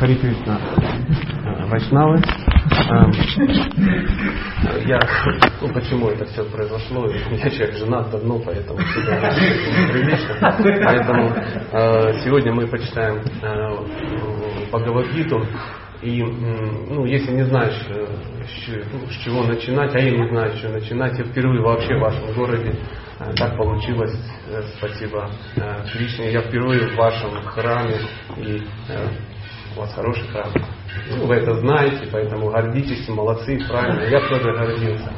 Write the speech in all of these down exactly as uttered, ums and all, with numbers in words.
Хари Кришна, Вайшнавы. Я, ну почему это все произошло? Я человек женат давно, поэтому всегда неприлично. Поэтому э, сегодня мы почитаем э, Бхагавад-гиту. И, ну, если не знаешь, с чего начинать, а я не знаю, с чего начинать, я впервые вообще в вашем городе, так получилось, спасибо Кришне, я впервые в вашем храме, и у вас хороший храм. Ну, вы это знаете, поэтому гордитесь, молодцы, правильно, я тоже гордился.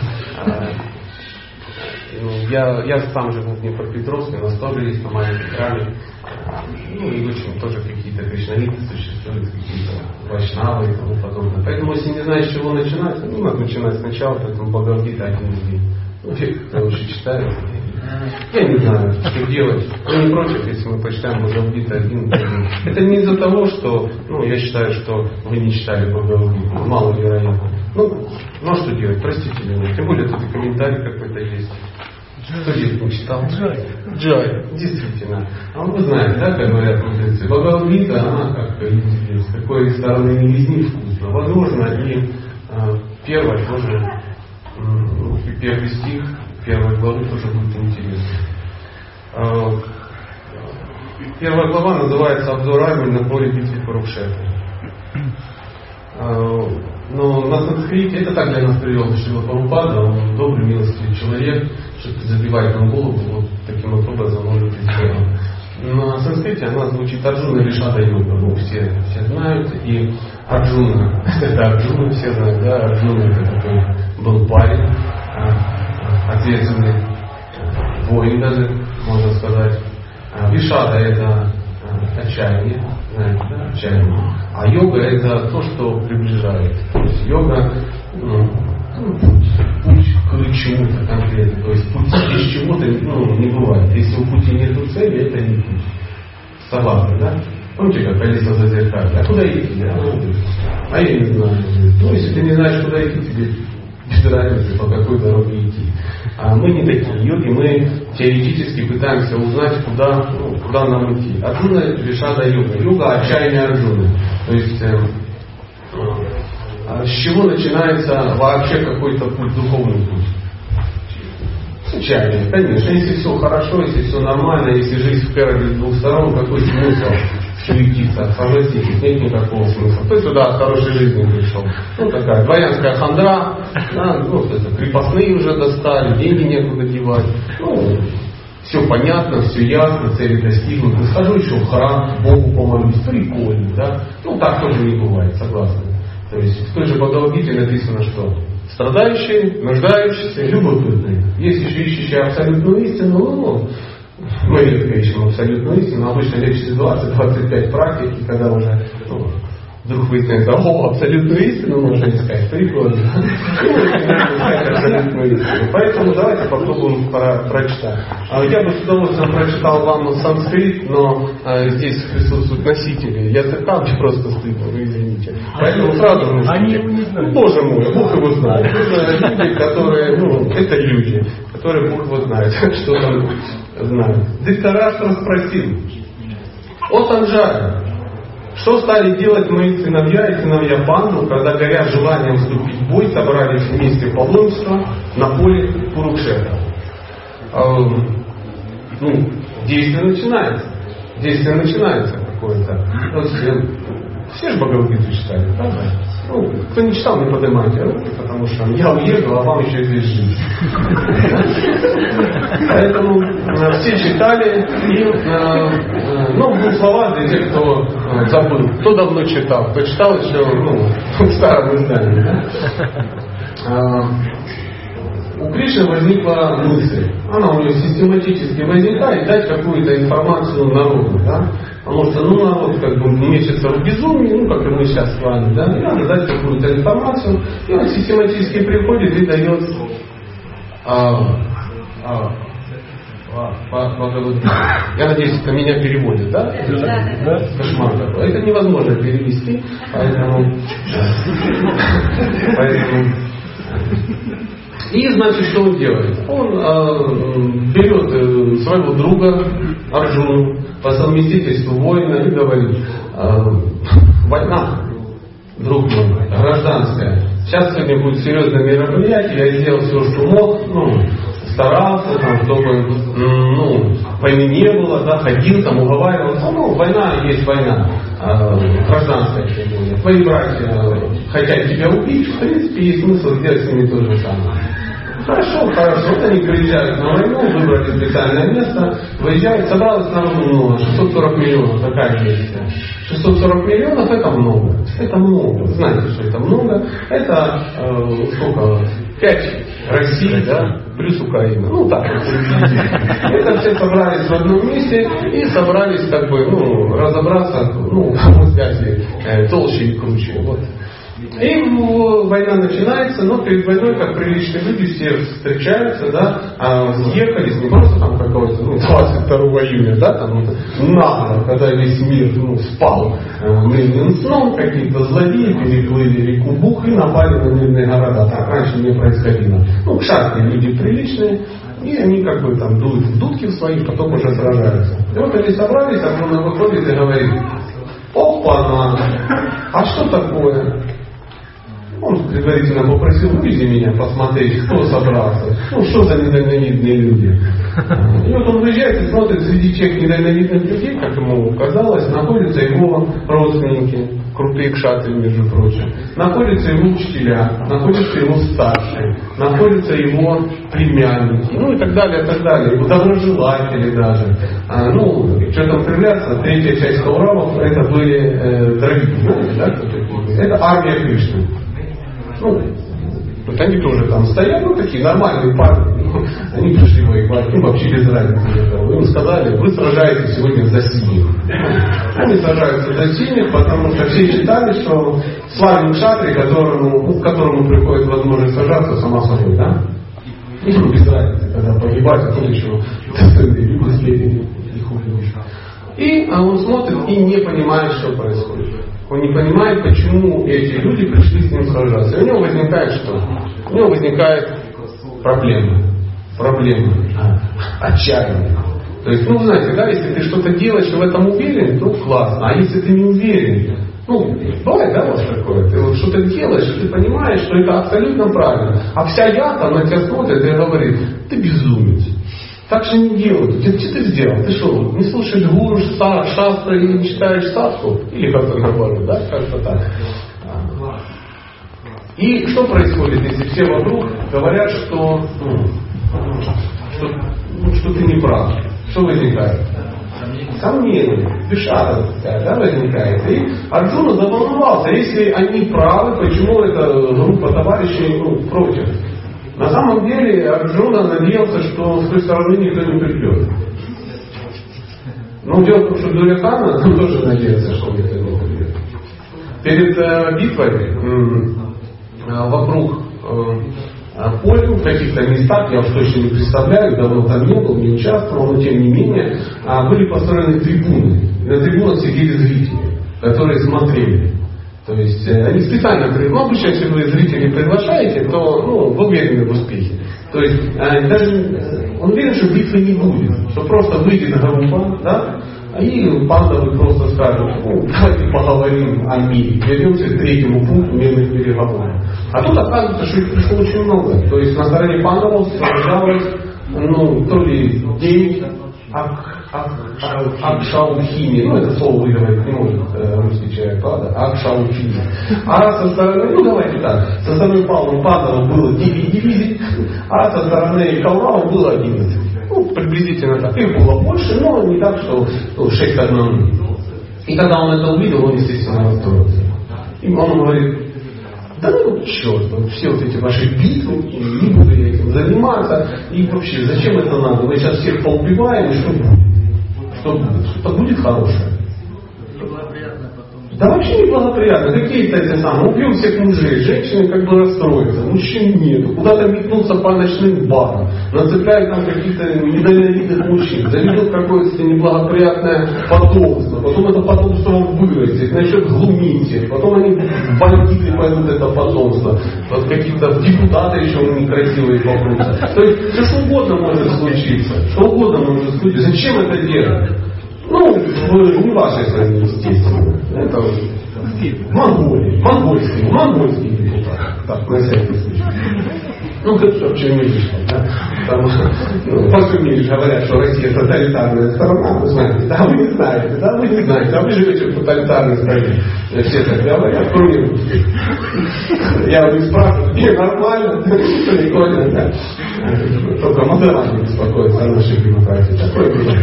Ну, я, я сам живу в Днепропетровске, у нас тоже есть маленький храме. Ну и очень тоже какие-то кришнаиты существуют, какие-то вайшнавы и тому подобное. Поэтому если не знаешь, с чего начинать, ну надо начинать сначала, поэтому Бхагавад-гита один из них. Ну, кто лучше читает. Я не знаю, что делать. Я не против, если мы почитаем Бхагавад-гиту один. Это не из-за того, что, ну, я считаю, что вы не читали Бхагавад-гиту. Маловероятно. Ну, ну а что делать? Простите меня. Тем более тут и комментарий какой-то есть. Кто здесь не читал? Джай. Джай, действительно. А вы знаете, да, как говорят мудрецы, Бхагавад-гита, она как с какой стороны не лизни вкусно. Возможно, и э, первое тоже, э, первый стих первой главы тоже будет интересно. Э, первая глава называется «Обзор армии на поле битвы Курукшетра». Э, но на санскрите, это так для нас привел Шрила Прабхупада, он добрый, милостивый человек, что-то забивает нам голову, вот таким вот образом может быть сделано. На санскрите она звучит Арджуна Вишада Йога, ну, все, все знают, и Арджуна, это Арджуна, все знают, да, Арджуна это такой был парень, ответственный воин даже, можно сказать. Вишада это отчаяние, знаете, да, отчаяние. А йога это то, что приближает. То есть йога, ну, путь к чему-то конкретно. То есть путь из чего-то, ну, не бывает. Если у пути нет цели, это не путь. Согласны, да? Помните, как колесо зазеркалье? А куда идти? А, а я не знаю. Ну, если ты не знаешь, куда идти, тебе без разницы, по какой дороге идти. А мы не такие йоги, мы теоретически пытаемся узнать, куда, ну, куда нам идти. Арджуна Вишада Йога. Йога отчаяния Арджуны. То есть э, э, с чего начинается вообще какой-то путь, духовный путь? С отчаяния, конечно. Если все хорошо, если все нормально, если жизнь в Керале с двух сторон, какой смысл суетиться, согласитесь, нет никакого смысла. Ты сюда от хорошей жизни пришел. Ну такая дворянская хандра, да, ну, это, крепостные уже достали, деньги некуда девать. Ну, все понятно, все ясно, цели достигнуты. Схожу еще в храм, Богу помолюсь, прикольно, да. Ну так тоже не бывает, согласны. То есть в той же Бхагавад-гите написано, что страдающие, нуждающиеся, любопытные. Есть еще ищущие абсолютную истину, ну, мы редко ищем абсолютную истину, обычно лет через двадцать-двадцать пять практики, когда уже, ну, вдруг выясняется, о, абсолютную истину можно искать, прикольно. Поэтому давайте попробуем про- прочитать. Я бы с удовольствием прочитал вам санскрит, но здесь присутствуют носители языка, мне просто стыдно, вы извините. Поэтому сразу нужно. Они его не знают. Боже мой, Бог его знает. Это люди, которые, ну, это люди, которые Бог его знает, что там знают. Дриттараштра спросил: о Санджаре, что стали делать мои сыновья и сыновья Панду, когда, горя желанием вступить в бой, собрались вместе в паломничество на поле Курукшетра? Эм, ну, действие начинается. Действие начинается какое-то. Вот, все же Бхагавад-гиту читали, правда? Ну, кто не читал, не поднимайте руки, потому что я уеду, а вам еще здесь жить. Поэтому все читали, и, ну, в двух словах для тех, кто забыл, кто давно читал, кто читал еще, ну, в старом издании. Да? У Кришны возникла мысль, она у него систематически возникает, дать какую-то информацию народу, да? Потому что, ну, народ как бы мечется в безумии, ну, как и мы сейчас с вами, да, и надо дать какую-то информацию, и он систематически приходит и дает а, а, а, по, по, я надеюсь, это меня переводит, да? Да, да. Кошмар такой. Это невозможно перевести, поэтому... поэтому и, значит, что он делает? Он э, берет э, своего друга Арджуну по совместительству воина и говорит: э, война, друг мой, гражданская. Сейчас сегодня будет серьезное мероприятие, я сделал все, что мог, ну, старался, там, чтобы ну, войны не было, да, ходил, там, уговаривал. Ну, война есть война, э, гражданская тем более. Твои братья хотят тебя убить, в принципе, есть смысл сделать с ними то же самое. Хорошо, хорошо. Вот они приезжают на войну, выбрали специальное место, выезжают, собралось народу много, шестьсот сорок миллионов, такая версия. шестьсот сорок миллионов это много. Это много. Знаете, что это много? Это э, сколько? пять России, да, плюс Украина. Ну так, это все собрались в одном месте и собрались как бы, ну, разобраться, ну, в связи э, толще и круче. Вот. И ну, война начинается, но перед войной, как приличные люди, все встречаются, да, а, съехались, не просто там какого-то, ну, двадцать второго июня, да, там, нагло, когда весь мир, ну, спал мирным сном, какие-то злодеи переплыли реку Буг и напали на мирные города. Так раньше не происходило. Ну, шаткие люди приличные, и они как бы там дуют в дудки своих, потом уже сражаются. И вот они собрались, а он выходит и говорит: опа-на, а что такое? Он предварительно попросил: вывези меня посмотреть, кто собрался. Ну, что за недальновидные люди. И вот он выезжает и смотрит, среди тех недальновидных людей, как ему казалось, находятся его родственники, крутые кшатры, между прочим. Находятся его учителя, находятся его старшие, находятся его племянники, ну и так далее, и так далее. Его доброжелатели даже. А, ну, что там проявляться, третья часть Кауравов, это были э, дровики, знаете, да, кто такие? Это армия Кришны. Ну, вот они тоже там стоят, ну, такие нормальные парни. Они пришли воевать, им вообще без разницы. Им сказали: вы сражаетесь сегодня за синих. Они сражаются за синих, потому что все считали, что славен кшатри, которому, ну, к которому приходит возможность сражаться, сама собой, да? Им без разницы, когда погибать, а тут еще либо спереди, и хуже. И а он смотрит и не понимает, что происходит. Он не понимает, почему эти люди пришли с ним сражаться. И у него возникает что? У него возникает проблема. Проблема. Отчаяние. То есть, ну, знаете, да, если ты что-то делаешь и в этом уверен, то классно. А если ты не уверен, ну, бывает, да, вот такое. Ты вот что-то делаешь, и ты понимаешь, что это абсолютно правильно. А вся ята на тебя смотрит и говорит: ты безумец. Так же не делают. Ты, что ты сделал? Ты что, не слушаешь гуру, шастры или не читаешь садху? Или как-то наоборот, да? Как-то так. И что происходит, если все вокруг говорят, что, ну, что, ну, что ты не прав? Что возникает? Сомнение, бешара, да, возникает. И Арджуна заволновался. Если они правы, почему эта группа товарищей, ну, против? На самом деле Арджуна надеялся, что с той стороны никто не придет. Но дело в том, что Дурьодхана тоже надеялся, что никто не придет. Перед э, битвой э, вокруг э, поля, в каких-то местах, я уж точно не представляю, давно там не был, не участвовал, но тем не менее, э, были построены трибуны. На трибунах сидели зрители, которые смотрели. То есть э, они специально, ну, обычно, если вы зрителей приглашаете, то, ну, вы уверены в успехе. То есть э, даже э, он уверен, что битвы не будет, что просто выйдет группа, да, и пандавы просто скажут: ну, давайте поговорим о мире, вернемся к третьему пункту мирных переговоров. А тут оказывается, что их пришло очень много. То есть на стороне пандавов сражалось, ну, то ли девять Акшаудхини, ну это слово выговорить не может э, русский человек, правда? Акшаудхини. А со стороны, ну давайте так, со стороны Пандавов было девять дивизий, а со стороны Кауравов было одиннадцать. Ну, приблизительно так. Их было больше, но не так, что ну, шесть к одному. И когда он это увидел, он, естественно, расстроился. И он говорит: да ну черт, все вот эти ваши битвы, не буду я этим заниматься, и вообще, зачем это надо? Мы сейчас всех поубиваем, и что будет? Что будет? Что-то будет хорошее. Да вообще не благоприятно. Какие-то эти самые. Убьем всех мужей. Женщины как бы расстроятся. Мужчин нету. Куда-то метнутся по ночным барам. Нацепляют там каких-то недальновидных мужчин. Заведут какое-то неблагоприятное потомство. Потом это потомство вырастет. Начнет глумить их. Потом они бандиты пойдут это потомство. Вот какие-то депутаты еще некрасивые попрутся. То есть все что угодно может случиться. Что угодно может случиться. Зачем это делать? Ну, не вашей стране, естественно. Это В Монголии. Монгольский. Монгольский депутат. Так, на всякий случай. Ну, как что, в Чернигівському, да? Там, ну, по-сумеешь говорят, что Россия тоталитарная страна. Вы знаете, да, вы не знаете, да, вы не знаете, а вы живете в тоталитарной стране. Все так говорят, кроме русских. Я у них спрашиваю, не, нормально, никто не ходит, да? Только модераты беспокоятся о нашей демократии. Такое было.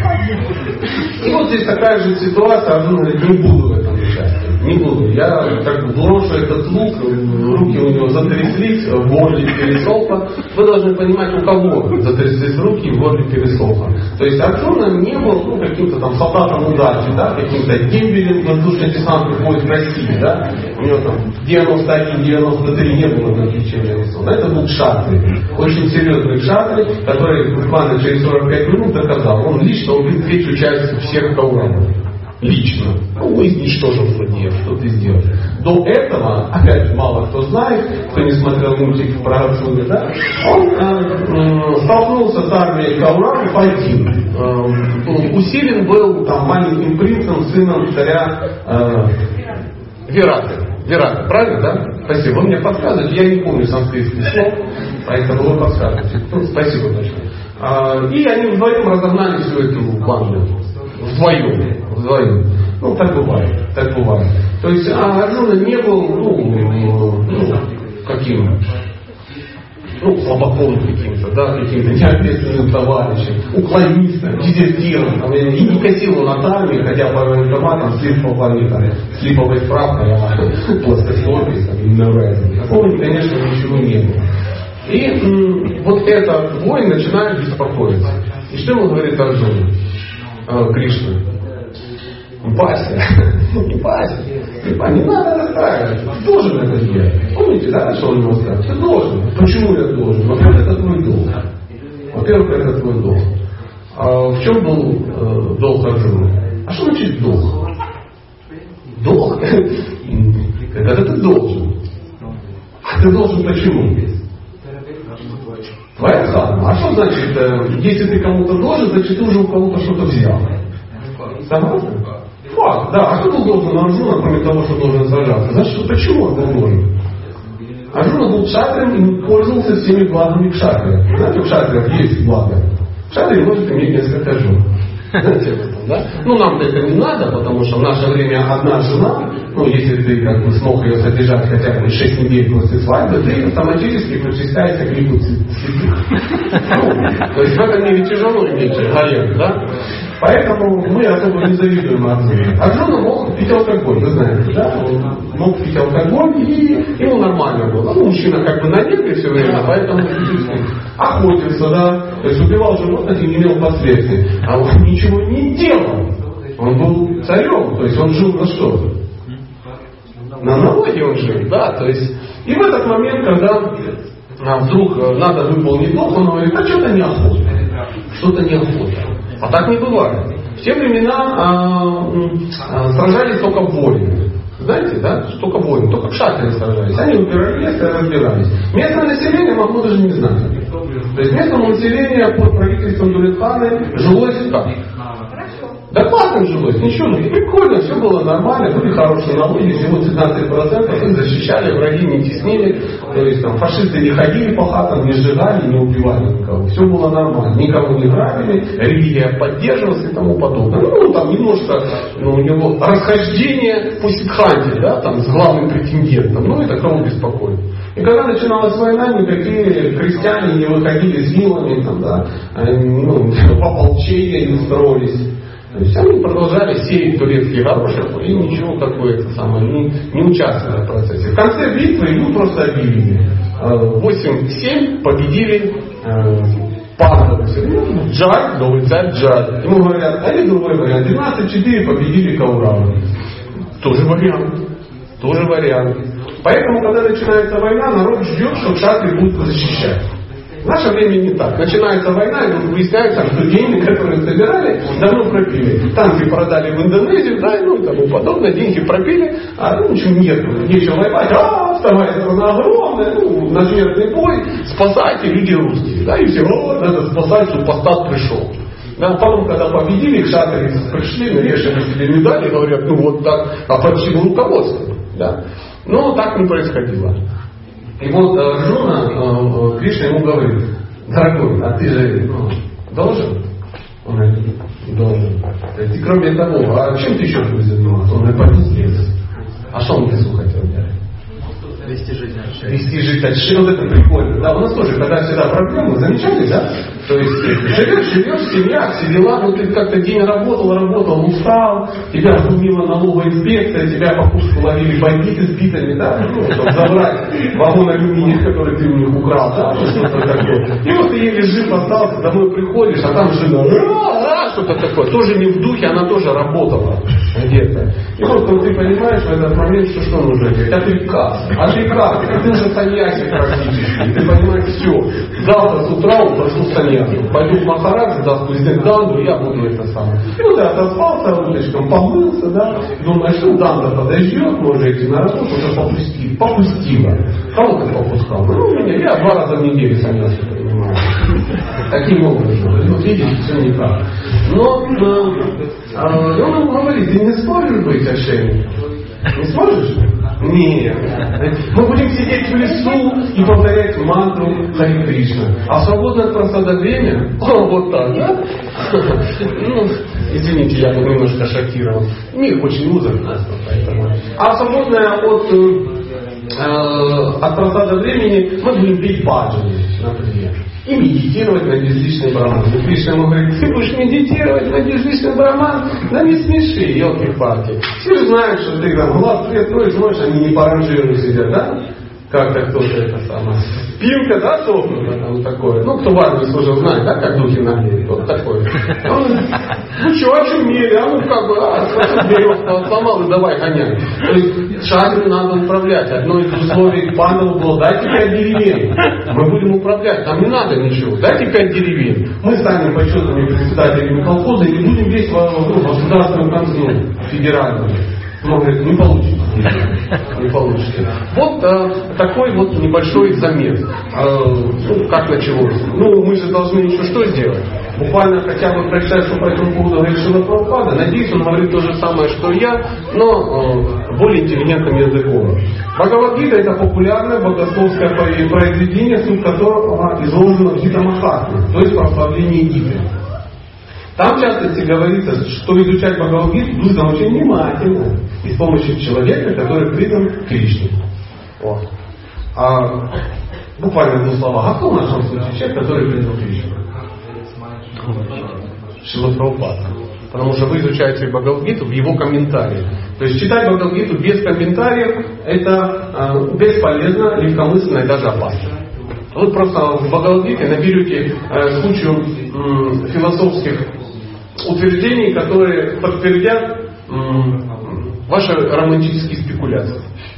И вот здесь такая же ситуация, а он говорит, не буду в этом участвовать. Не буду. Я как бы брошу этот лук, руки у него затряслись, в горле пересохло. Вы должны понимать, у кого затряслись руки, в горле пересохло. То есть Арджуна не был ну, каким-то там солдатом удачи, да, каким-то дембелем воздушно-десантных войск России, да. У него там девяносто один девяносто три не было назначения нарисовано. Это был Кшатри. Очень серьезный Кшатри, который буквально через сорок пять минут доказал. Он лично убил третью часть всех кауравов. Лично. Ну, изничтожил злодеев, что ты сделал. До этого, опять мало кто знает, кто не смотрел мультик про Арджуну, да, он э, столкнулся с армией кауравов один. Э, усилен был там маленьким принцем, сыном царя э, Вираты. Вираты, правильно, да? Спасибо. Вы мне подсказываете, я не помню санскритских слов, поэтому вы подсказываете. Ну, спасибо большое. Э, и они вдвоем разогнали всю эту банду. Вдвоем. Вдвоем. Ну, так бывает. Так бывает. То есть а Арджуна не был, ну, ну каким, ну, слабаком каким-то, да, каким-то неответственным товарищем, уклонистом, дезертиром, и не косил он от армии, хотя по военкоматам с липовой, с липовой справкой, плоскостопие, там, такого, конечно, ничего не было. И м, вот этот воин начинает беспокоиться. И что ему говорит Арджуна? Э, Кришна. Не парься, не парься, не надо расстраиваться, ты должен это сделать. Помните, да, что он ему сказал? Ты должен. Почему я должен? Во-первых, это твой долг. Во-первых, это твой долг. А в чем был э, долг Арджуны? А что значит долг? Долг? Это ты должен. А ты должен почему? Твоя карма. А что значит, э, если ты кому-то должен, значит ты уже у кого-то что-то взял. Согласны? Факт, да. А что был должен Арджуна, кроме того, что должен сражаться? Значит, почему он был должен? Арджуна был кшатрием и пользовался всеми благами кшатрия. Знаете, у кшатриев есть благо. Кшатрий может иметь несколько жен. Знаете об этом, да? Ну, нам-то это не надо, потому что в наше время одна жена, ну, если ты как бы смог ее содержать хотя бы шесть недель после свадьбы, ты автоматически причисляешься к лику святых. Ну, то есть в этом мире тяжело иметь гарем, да? Поэтому мы особо не завидуем Арджуне. Арджуна мог пить алкоголь, вы знаете, да? Он мог пить алкоголь, и ему нормально было. Ну, мужчина как бы на нерве все время, поэтому охотился, да? То есть убивал животных и не имел последствий. А он ничего не делал. Он был царем, то есть он жил на что? На налоге он жил, да? То есть, и в этот момент, когда а, вдруг надо выполнить долг, он говорит, а что-то неохота. Что-то неохота. А так не бывает. В те времена а, а, сражались только воины. Знаете, да? Только воины, только кшатрии сражались. Они выбирали место и разбирались. Местное население могло даже не знать. То есть местному населению под правительством Дулетханы жилось как? Да классно жилось, ничего, ну прикольно, все было нормально, были хорошие налоги, всего пятнадцать процентов, их защищали, враги не теснили, то есть там фашисты не ходили по хатам, не сжигали, не убивали никого, все было нормально, никого не грабили, религия поддерживалась и тому подобное. Ну, там немножко, ну, у него расхождение по Сиддханте, да, там, с главным претендентом, ну, это кого беспокоит. И когда начиналась война, никакие крестьяне не выходили с вилами, там, да, ну, в ополчение не строились. То есть они продолжали сеять турецкий горошек и ничего какое-то самое, не, не участвовали в процессе. В конце битвы ему просто объявили. восемь-семь победили пандавы. Джад, новый царь Джад. Ему говорят, а есть другой вариант. двенадцать-четыре победили кауравы. Тоже вариант. Тоже вариант. Поэтому, когда начинается война, народ ждет, что кшатрии будут защищать. В наше время не так. Начинается война, и выясняется, что деньги, которые собирали, давно пропили. Танки продали в Индонезию, да, и ну и тому подобное. Деньги пропили, а ну ничего нет, нечего воевать. А, вторая страна огромная, ну, на смертный бой, спасайте, люди русские. Да, и все, вот, надо спасать, чтобы Постат пришел. Да, потом, когда победили, кшатрии пришли, навешали себе медали, говорят, ну вот так, а под чьим руководством? Да? Но так не происходило. И вот Арджуна, Кришна ему говорит: дорогой, а ты же ну, должен? Он говорит: должен. И кроме того, а чем ты еще будешь заниматься? Он говорит: пойду в лес. А что он в лесу хотел делать? Вести жизнь от шеи. Вести жизнь от шеи. Вот это прикольно. Да, у нас тоже, когда всегда проблемы, замечали, да? То есть живешь, живешь, семья, все дела, вот ты как-то день работал, работал, устал, тебя отумила налоговая инспекция, тебя по курсу ловили бандиты с битами, да, ну, чтобы забрать вагон алюминия, который ты у них украл, да, что-то такое. И вот ты еле жив остался, домой приходишь, а там жена, а, что-то такое, тоже не в духе, она тоже работала где-то. И вот ну, ты понимаешь в этот момент, что что нужно делать, а ты как? А ты как? Ты уже саньяси практически, ты понимаешь, все, завтра с утра упрошу саньяси. Пойду в Махарадж, даст президент Данду, я буду это самое. Ну да, отоспался, ручечком помылся, да. Думаешь, ну Данда подождет, может идти на работу, уже попустил. Попустила. Кого ты попускал? Ну, меня, я два раза в неделю саньяси принимаю. Таким образом. Вот видите, все не так. Но э, он ему говорит: ты не сможешь быть отшельником? Не сможешь? Нет. Мы будем сидеть в лесу и повторять мантру Хари Кришна. А в свободное от просада время, о, вот так, да? Ну, извините, я был немножко шокирован. Мир очень музыкальный, поэтому. А свободное от, э, от просада времени мы будем петь баджани, например. И медитировать на безличный браман. И Кришна ему говорит: ты будешь медитировать на безличный браман? Да не смеши, елки-палки. Все же знают, что ты там глаз свет строишь, можешь, они не по ранжиру сидят, да? Как-то кто-то это самое. Спинка, да, согнута, там такое. Ну, кто в армии служил, знает, да, как духи наглеют. Вот такое. Он, ну что, очумели, а ну как бы, а, березку сломал и давай гонять. То есть шагами надо управлять. Одно из условий Пандаву было: дайте пять деревень. Мы будем управлять, нам не надо ничего. Дайте пять деревень. Мы станем почетными председателями колхоза и не будем весь в государственном концу федеральном. Он говорит: не получится. Не получится. Вот э, такой вот небольшой замес. Э, ну, как началось? Ну, мы же должны еще что сделать? Буквально хотя бы прочитать, что по этому поводу говорит Шрила Прабхупада. Надеюсь, он говорит то же самое, что и я, но э, более интеллигентным языком. Бхагавад-гита — это популярное богословское произведение, суть которого изложено в Гита-махатме, то есть прославление Гиты. Там, в частности, говорится, что изучать Бхагавад-гиту нужно очень внимательно и с помощью человека, который придан Кришне. Вот. А, буквально в двух словах. А кто в нашем случае человек, который придан Кришне? Шрила Прабхупада. Потому что вы изучаете Бхагавад-гиту в его комментарии. То есть читать Бхагавад-гиту без комментариев — это э, бесполезно, легкомысленно и даже опасно. Вы просто в Бхагавад-гите наберете э, кучу э, философских утверждений, которые подтвердят э, ваши романтические спекуляции.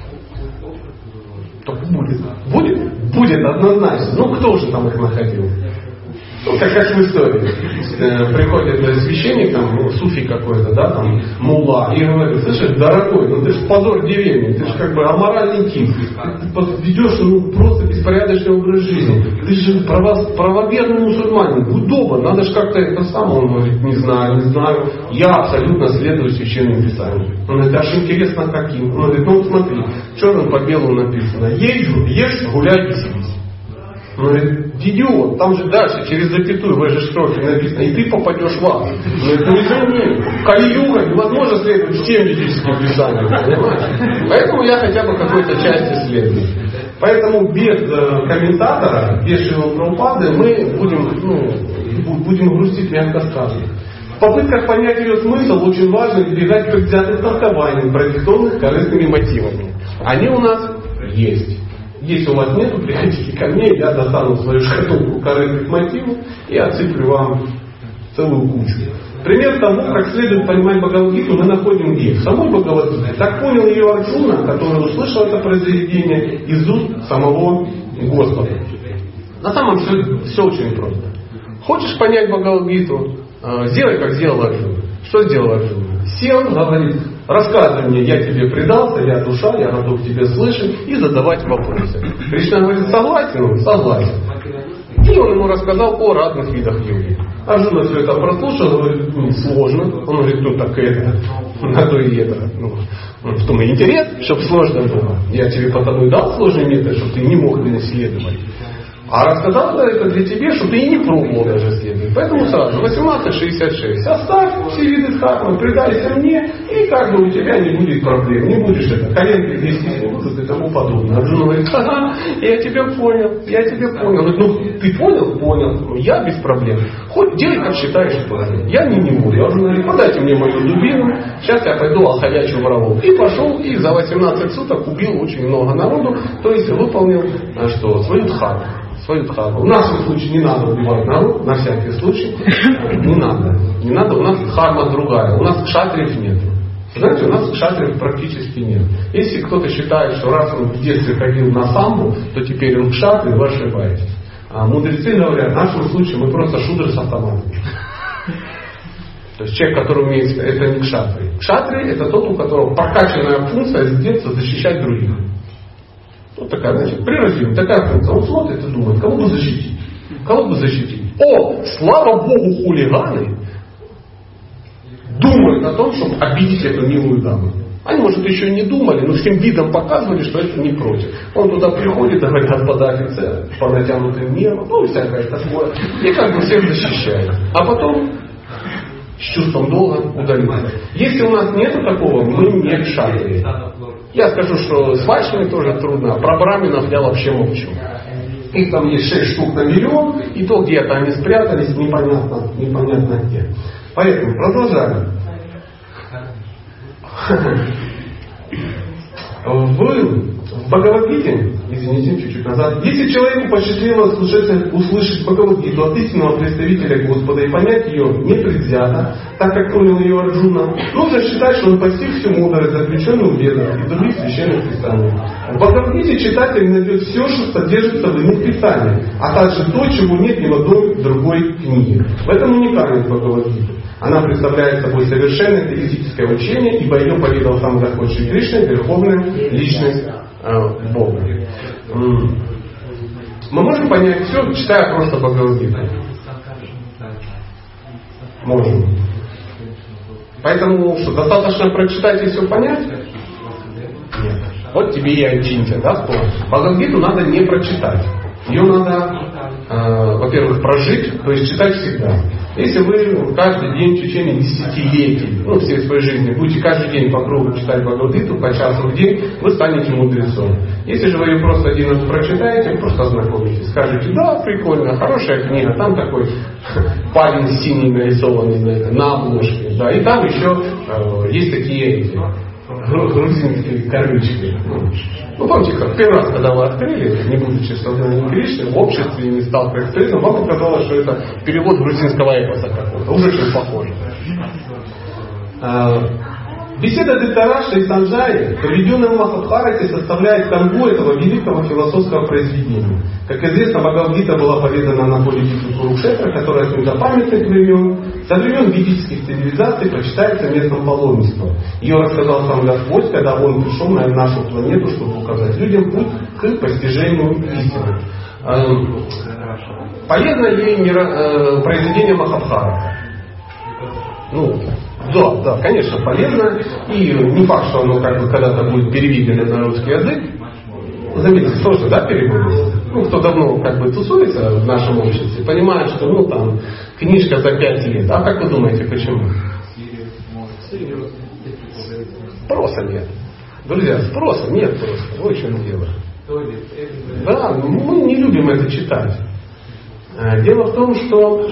Только будет. Будет? Будет однозначно. Ну кто же там их находил? Ну, как, как в истории. Э, приходит э, священник, там, ну, суфий какой-то, да, там, мулла, и говорит: слышишь, дорогой, ну ты же позор деревни, ты же как бы аморальный тип, ты ведешь ну, просто беспорядочный образ жизни, ты же право, правоверный мусульманин, будь добр, надо же как-то это самое. Он говорит: не знаю, не знаю, я абсолютно следую священным писаниям. Он говорит: аж интересно каким? Он говорит: ну смотри, черным по белому написано: ешь, ешь, гуляй, веселись. Он говорит: идиот, там же дальше, через запятую, в этой же строке написано: и ты попадешь в ад. Он говорит: ну извини, Кали-юга невозможно следовать всем ведическим писаниям, понимаешь? Поэтому я хотя бы какой-то части следую. Поэтому без э, комментатора, без Шрилы Прабхупады мы будем, ну, будем грустить, мягко сказано. В попытках понять ее смысл очень важно избегать предвзятых толкований, продиктованных корыстными мотивами. Они у нас есть. Если у вас нету, приходите ко мне, я достану свою шкатулку корыстных мотивов и отсыплю вам целую кучу. Пример того, как следует понимать Бхагавад-гиту, мы находим где? В самой Бхагавад-гите. Так понял ее Арджуна, который услышал это произведение из уст самого Господа. На самом деле все очень просто. Хочешь понять Бхагавад-гиту, сделай, как сделал Арджуна. Что сделал Арджуна? Сел, говорит: рассказывай мне, я тебе предался, я душа, я готов тебе слышать и задавать вопросы. Кришна говорит: согласен? Согласен. И он ему рассказал о разных видах йоги. Арджуна все это прослушал, говорит: ну, сложно. Он говорит: ну так это, на то и это. Ну, В том и интерес, чтобы сложно было. Я тебе потому и дал сложный метод, чтобы ты не мог это исследовать. А рассказал это для тебя, чтобы ты и не пробовал даже исследовать. Поэтому сразу восемнадцать шестьдесят шесть. Оставь все виды дхармы, предайся мне, и как бы у тебя не будет проблем. Не будешь это, коленки трястись не будут и тому подобное. Арджуна говорит, ага, я тебя понял, я тебя понял. Говорит, ну ты понял? Понял. Я без проблем. Хоть делай, как считаешь правильно. Я не, не буду. Арджуна говорит, подайте мне мою дубину, сейчас я пойду охотячу ворову. И пошел, и за восемнадцать суток убил очень много народу, то есть выполнил что, свою дхарму. Свою дхарму. У нас в этом случае не надо убивать народ, на всякий случай. Не надо. Не надо, у нас дхарма другая. У нас кшатриев нет. Знаете, у нас кшатриев практически нет. Если кто-то считает, что раз он в детстве ходил на самбу, то теперь он кшатрий, вы ошибаетесь. А мудрецы говорят, в нашем случае мы просто шудры с автоматом. То есть человек, который умеет, это не кшатрий. Кшатрий это тот, у которого прокачанная функция с детства защищать других. Вот такая, значит, прирожденная, такая функция. Он смотрит и думает, кого бы защитить? Кого бы защитить? О, слава Богу, хулиганы думают о том, чтобы обидеть эту милую даму. Они, может, еще не думали, но всем видом показывали, что это не против. Он туда приходит, и говорит, господа офицеры, по натянутым нервам, ну, всякое такое. И как бы всех защищает. А потом с чувством долга удаляется. Если у нас нету такого, мы не кшатрии. Я скажу, что с вайшнами тоже трудно, а про браминов я вообще молчу. Их там есть шесть штук на миллион, и то где-то они спрятались, непонятно, непонятно где. Поэтому продолжаем. В Бхагавад-гите, извините, чуть-чуть назад, если человеку посчастливилось услышать, услышать Бхагавад-гиту от истинного представителя Господа и понять ее непредвзято, так как понял ее Арджуна, нужно считать, что он постиг всю мудрость, заключенную в Ведах и других священных писаниях. В Бхагавад-гите читатель найдет все, что содержится в иных писаниях, а также то, чего нет ни в одной другой книге. В этом уникальность Бхагавад-гиты. Она представляет собой совершенное теоретическое учение, ибо ее поведал сам Господь Шри Кришна, верховная личность э, Бога. Мы можем понять все, читая просто Бхагавад-гиту? Можем. Поэтому что, достаточно прочитать и все понять? Нет. Вот тебе и Ачинтя, да, вспомнил. Бхагавад-гиту надо не прочитать. Ее надо, э, во-первых, прожить, то есть читать всегда. Если вы каждый день в течение десятилетий, ну, всей своей жизни, будете каждый день по кругу читать Бхагавад-гиту, по часу в день, вы станете мудрецом. Если же вы ее просто один раз прочитаете, просто ознакомитесь, скажете, да, прикольно, хорошая книга, там такой парень синий нарисованный на, на обложке, да, и там еще э, есть такие эти, грузинские корючки. Ну, помните, как первый раз, когда вы открыли, не будучи сознанием Кришны, в обществе не стал как стыдно, вам показалось, что это перевод грузинского эпоса какого-то. Уже очень похоже. Беседа Дриттараштра и Санджаи, проведенная в Махабхарате, составляет канву этого великого философского произведения. Как известно, Бхагавад-гита была поведана на поле битвы Курукшетра, которая с недопамятных времен, со времен ведических цивилизаций почитается местом паломничества. Ее рассказал сам Господь, когда Он пришел на нашу планету, чтобы указать людям путь к постижению истины. Полезно ли произведение Махабхарата? Ну, да, да, конечно, полезно. И не факт, что оно как бы когда-то будет переведено на русский язык. Заметьте, тоже, да, переводится? Ну, кто давно как бы тусуется в нашем обществе, понимает, что, ну, там, книжка за пять лет. А как вы думаете, почему? Спроса нет. Друзья, спроса нет просто. Вот в чем дело. Да, мы не любим это читать. Дело в том, что...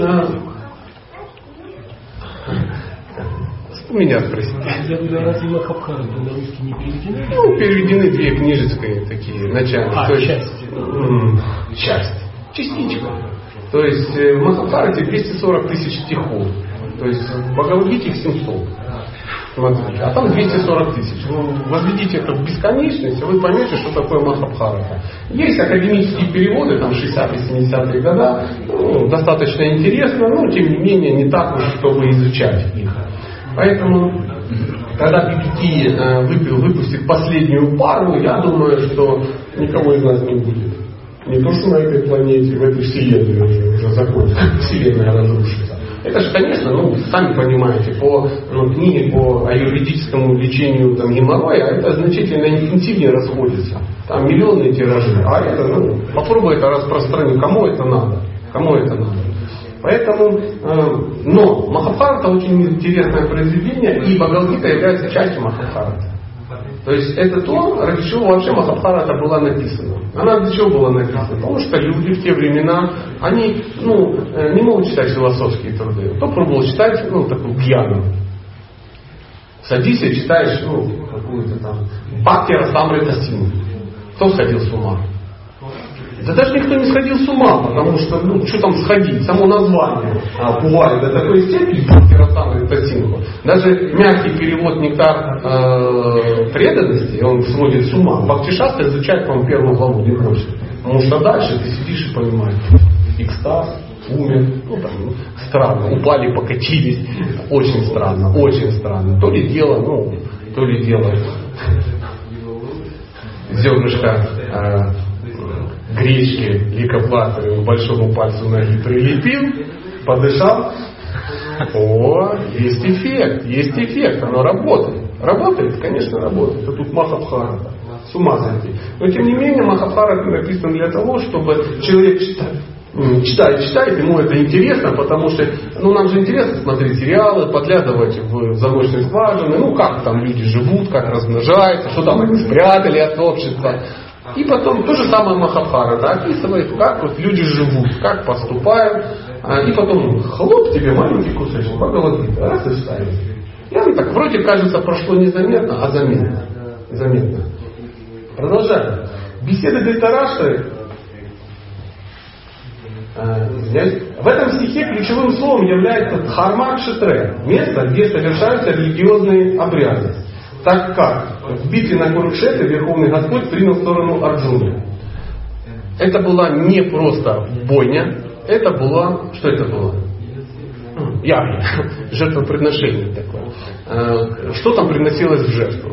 Меня спросите. Я говорю, разве Махабхарата на русский не переведены? Ну, переведены две книжечки такие, начальные. А, то есть, часть. Часть. Частичка. То есть в Махабхарате двести сорок тысяч стихов. То есть в Бхагавад-гите семьсот. Смотрите. А там двести сорок тысяч. Ну, возведите это в бесконечность, и вы поймете, что такое Махабхарата. Есть академические переводы, там шестидесятые-семидесятые года. Ну, достаточно интересно, но тем не менее не так уж, чтобы изучать их. Поэтому, когда би пи ти э, выпустит последнюю пару, я думаю, что никого из нас не будет. Не то, что на этой планете, в этой вселенной уже, уже закончится, вселенная разрушится. Это же, конечно, ну, сами понимаете, по ну, книге по аюрведическому лечению там, геморроя, это значительно интенсивнее расходится. Там миллионные тиражи, а это, ну, попробуй это распространить. Кому это надо? Кому это надо? Поэтому, э, но Махабхарата очень интересное произведение, и Бхагавад-гита является частью Махабхараты. То есть это то, ради чего вообще Махабхарата была написана. Она для чего была написана? Потому что люди в те времена, они ну, не могут читать философские труды. Кто пробовал читать, ну, такую пьяную? Садись и читаешь, ну, какую-то там Бхакти Расамрита Синдху. Кто сходил с ума? Да даже никто не сходил с ума, потому что, ну, что там сходить, само название а, пугали до такой степени, Бхакти Расамрита Синдху. Даже мягкий перевод «Нектар э, преданности», он сводит с ума. Бхакти-шастра изучает, по-моему, первую главу не хочет. Потому что дальше ты сидишь и понимаешь, экстаз, умер, ну там, ну, странно, упали, покатились. Очень странно, очень странно. То ли дело, ну, то ли дело зернышко э, гречки лейкопластырем к большому пальцу ноги прилепил, подышал. О, есть эффект, есть эффект, оно работает. Работает, конечно, работает. Это тут Махабхарата. С ума сойти. Но тем не менее Махабхарата написан для того, чтобы человек читает. Читает, читает, ему это интересно, потому что ну, нам же интересно смотреть сериалы, подглядывать в замочные скважины, ну как там люди живут, как размножаются, что там они спрятали от общества. И потом то же самое Махабхарата описывает, как вот люди живут, как поступают. И потом хлоп тебе маленький кусочек Бхагавад-гита, раз и ставит. И оно так вроде кажется прошло незаметно, а заметно. Заметно. Продолжаем. Беседы Dhritarashtra. В этом стихе ключевым словом является Дхарма-кшетре, место, где совершаются религиозные обряды. Так как в битве на Курукшетре Верховный Господь принял сторону Арджуны. Это была не просто бойня, это было, что это было? Ягья, жертвоприношение такое. Что там приносилось в жертву?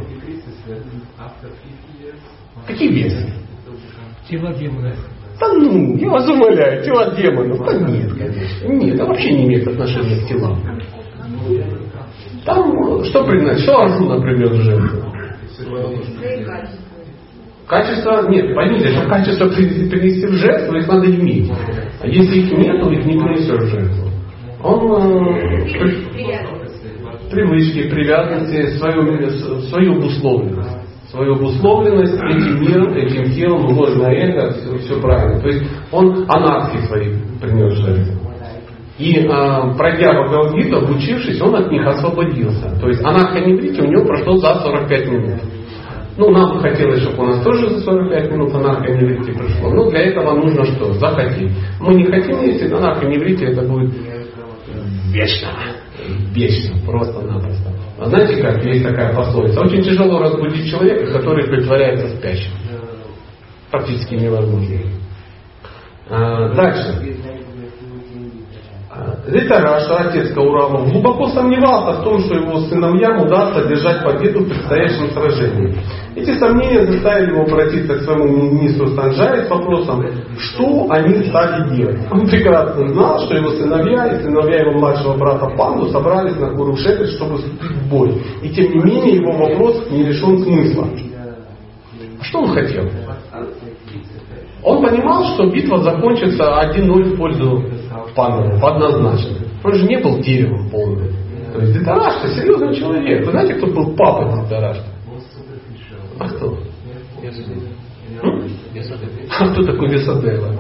Какие бесы? Тела демонов. Да ну, я вас умоляю, тела демонов. Да нет, конечно. Нет, это вообще не имеет отношения к телам. Там что приносит? Что Арджуна принес в жертву? Качество, нет, поймите, что качество принести в жертву, их надо иметь. А если их нет, то их не принесешь в жертву. Он э, привычки, привязанности, свою, свою обусловленность. Свою обусловленность этим миром, этим телом, ложное эго, все, все правильно. То есть он анархии свои принес в жертву. И э, пройдя Бхагавад-гиту, обучившись, он от них освободился. То есть анархоневрити у него прошло за сорок пять минут. Ну, нам бы хотелось, чтобы у нас тоже за сорок пять минут анархоневрити пришло. Но для этого нужно что? Захотеть. Мы не хотим, если анархоневрити это будет вечно. Вечно. Просто-напросто. А знаете как? Есть такая пословица. Очень тяжело разбудить человека, который притворяется спящим. Практически невозможно. А, дальше. Dhritarashtra, отец Кауравов, глубоко сомневался в том, что его сыновьям удастся держать победу в предстоящем сражении. Эти сомнения заставили его обратиться к своему министру Санджае с вопросом, что они стали делать. Он прекрасно знал, что его сыновья и сыновья его младшего брата Панду собрались на Курукшетре, чтобы вступить в бой. И тем не менее его вопрос не лишен смысла. А что он хотел? Он понимал, что битва закончится один ноль в пользу Пандавов, однозначно. Он же не был деревом полным. То есть Dhritarashtra серьезный человек. Вы знаете, кто был папа Dhritarashtra? А кто? А кто такой Весадева?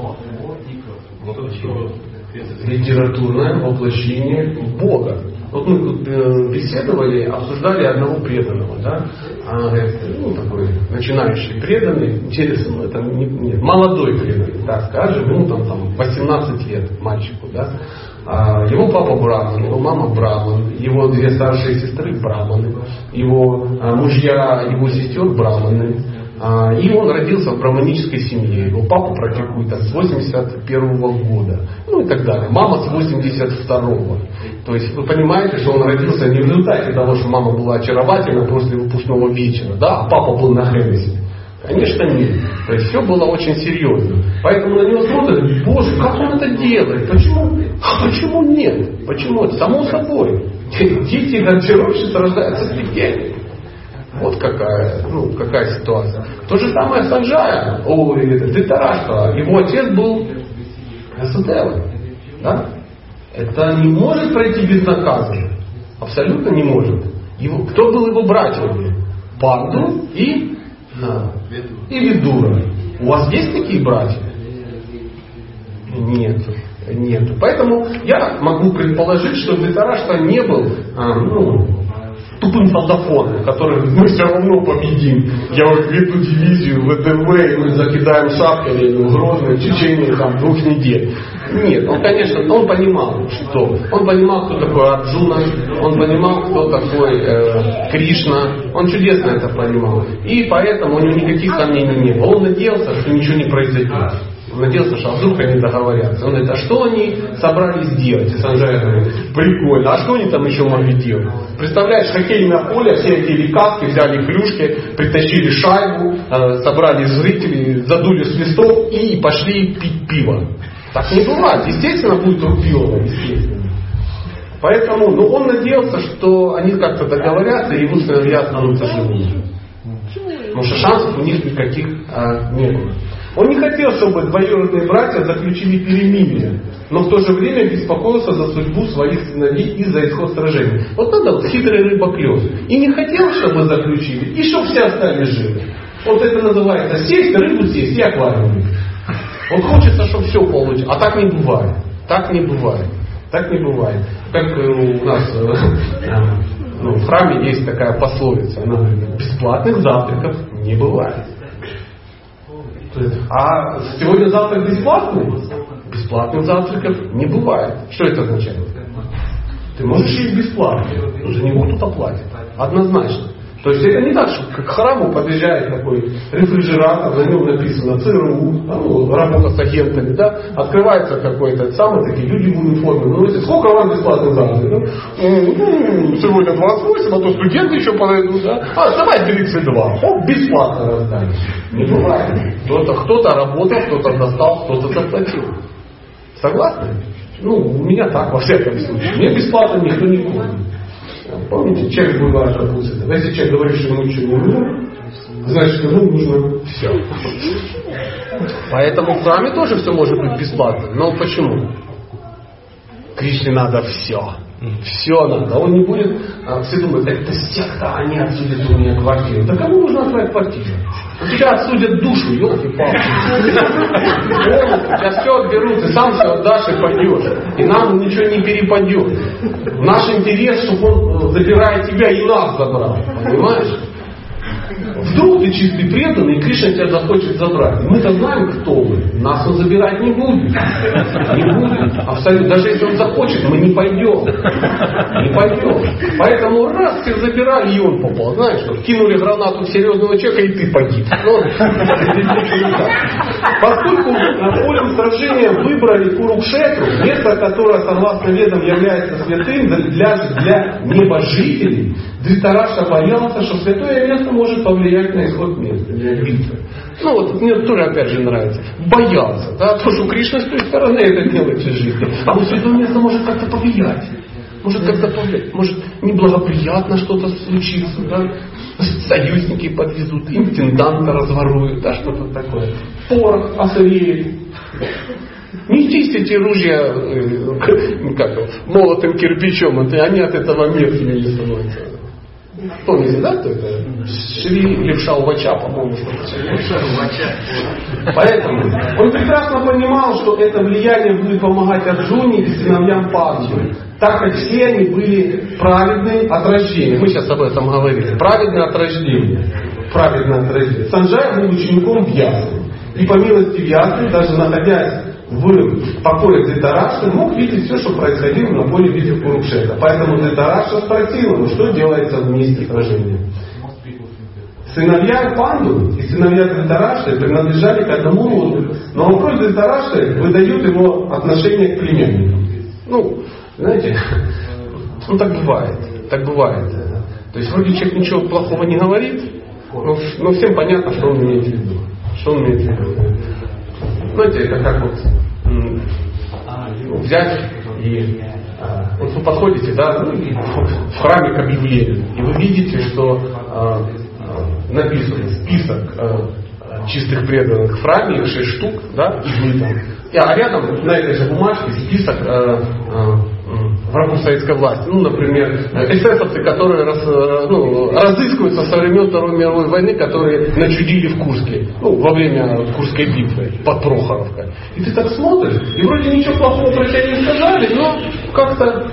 Литературное воплощение Бога. Вот мы тут беседовали, обсуждали одного преданного, да? А, ну, такой начинающий преданный, интересно, это не, нет, молодой преданный, так скажем, ему там, там восемнадцать лет мальчику, да? А, его папа браман, его мама браман, его две старшие сестры браманы, его а, мужья, его сестер браманы. И он родился в браманической семье. Его папа практикует с восемьдесят первого года. Ну и так далее. Мама с восемьдесят второго. То есть вы понимаете, что он родился не в результате того, что мама была очаровательна после выпускного вечера, да, а папа был на Хеннесси. Конечно, нет. То есть все было очень серьезно. Поэтому на него смотрят, боже, как он это делает? Почему? А почему нет? Почему? Это само собой. Дети гардеробщицы рождаются с легеней. Вот какая, ну, какая ситуация. То же самое с Санджая, ой, Дритараштра. Его отец был Васудева. Да? Это не может пройти безнаказанно. Абсолютно не может. Его, кто был его братьями? Панду и, а, и Видура. У вас есть такие братья? Нет. Нет. Поэтому я могу предположить, что Дритараштра не был а, ну, тупым солдафоном, который мы все равно победим. Я вот веду дивизию ВДВ, и мы закидаем шапками в Грозный в течение там, двух недель. Нет, он, конечно, он понимал, что. Он понимал, кто такой Арджуна, он понимал, кто такой э, Кришна. Он чудесно это понимал. И поэтому у него никаких сомнений не было. Он надеялся, что ничего не произойдет. Он надеялся, что вдруг они договорятся. Он говорит, а что они собрались делать? И Санджай говорит, прикольно, а что они там еще могли делать? Представляешь, хоккейное поле, все эти каски, взяли клюшки, притащили шайбу, собрали зрителей, задули свисток и пошли пить пиво. Так не бывает. Естественно, будет рубилово, естественно. Поэтому, ну, он надеялся, что они как-то договорятся, и его сыновья останутся живыми. Потому что шансов у них никаких а, не было. Он не хотел, чтобы двоюродные братья заключили перемирие, но в то же время беспокоился за судьбу своих сыновей и за исход сражения. Вот надо вот хитрый рыба-клёс. И не хотел, чтобы заключили, и чтобы все остались живы. Вот это называется сесть, рыбу съесть и аквариум. Вот хочется, чтобы все получилось. А так не бывает. Так не бывает. Так не бывает. Как у нас ну, в храме есть такая пословица. Она говорит, бесплатных завтраков не бывает. А сегодня завтрак бесплатный? Бесплатных завтраков не бывает. Что это означает? Ты можешь есть бесплатно, но за него кто-то платит. Однозначно. То есть это не так, что к храму подъезжает такой рефрижератор, на нем написано ЦРУ, ну, работа с агентами, да, открывается какой-то самый, такие люди в униформе. Ну, если, сколько вам бесплатных завтраков? Ну, сегодня двадцать восемь, а то студенты еще подойдут, да? А, давай тридцать два. Оп, бесплатно раздали. Не бывает. Кто-то, кто-то работал, кто-то достал, кто-то заплатил. Согласны? Ну, у меня так, во всяком случае. Мне бесплатно никто не кормит. Помните, человек бывает опустит. Если человек говорит, что ему ничего не нужно, значит, ему нужно все. Поэтому в храме тоже все может быть бесплатно. Но почему? Кришне надо все. Все надо. Он не будет, все думают, это секта, они отсудят у меня квартиру. Да кому нужна твоя квартира? У тебя отсудят душу, елки-палки. Я все отберу, ты сам все отдашь и пойдешь. И нам ничего не перепадет. Наш интерес, чтобы он, забирая тебя, и нас забрал. Понимаешь? Вдруг ты чистый преданный, и Кришна тебя захочет забрать. Мы-то знаем, кто вы. Нас он забирать не будет. Не будет. Абсолютно. Даже если он захочет, мы не пойдем. Не пойдем. Поэтому раз всех забирали, и он попал. Знаешь, что кинули гранату в серьезного человека, и ты погиб. Но, поскольку полем сражения выбрали Курукшетру, место, которое, согласно ведам, является святым для, для небожителей, Дритараштра боялся, что святое место может повлиять на исход места, битвы. Ну вот мне тоже опять же нравится. Боялся, да, то, что Кришна с той стороны это делает в жизни. А вот святое место может как-то повлиять. Может как-то повлиять. Может неблагоприятно что-то случится, да. Союзники подвезут, интенданта разворуют, да, что-то такое. Порох осыреет. Не чистите ружья э, как, молотым кирпичом, это, они от этого мертвыми не становятся. Помните, да, кто это? Шри Левша-Увача, по-моему, что-то. Поэтому он прекрасно понимал, что это влияние будет помогать Арджуне и сыновьям Панду, так как все они были праведные от рождения. Мы сейчас об этом говорили. Праведные от рождения. Праведные от рождения. Санджай был учеником Вьясы. И по милости Вьясы, даже находясь в покое Дритараштра, мог видеть все, что происходило на поле битвы Курукшетра. Поэтому Дритараштра спросил его, что делается в месте сражения. Сыновья Панду и сыновья Дритараштры принадлежали к одному роду. Но вопрос Дритараштры выдает его отношение к племянникам. Ну, знаете, ну так бывает. Так бывает. То есть вроде человек ничего плохого не говорит, Ну, ну всем понятно, что он имеет в виду. Что он имеет в виду. Знаете, это как вот м, взять и а, вот вы подходите, да, ну, в храме к объявлению, и вы видите, что а, а, написан список а, чистых преданных в храме, их шесть штук, да, и вы там. А рядом на этой же бумажке список а, а, врагов советской власти. Ну, например, эсэсовцы, которые раз, ну, разыскиваются со времен Второй мировой войны, которые начудили в Курске, ну, во время Курской битвы под Прохоровкой. И ты так смотришь, и вроде ничего плохого про тебя не сказали, но как-то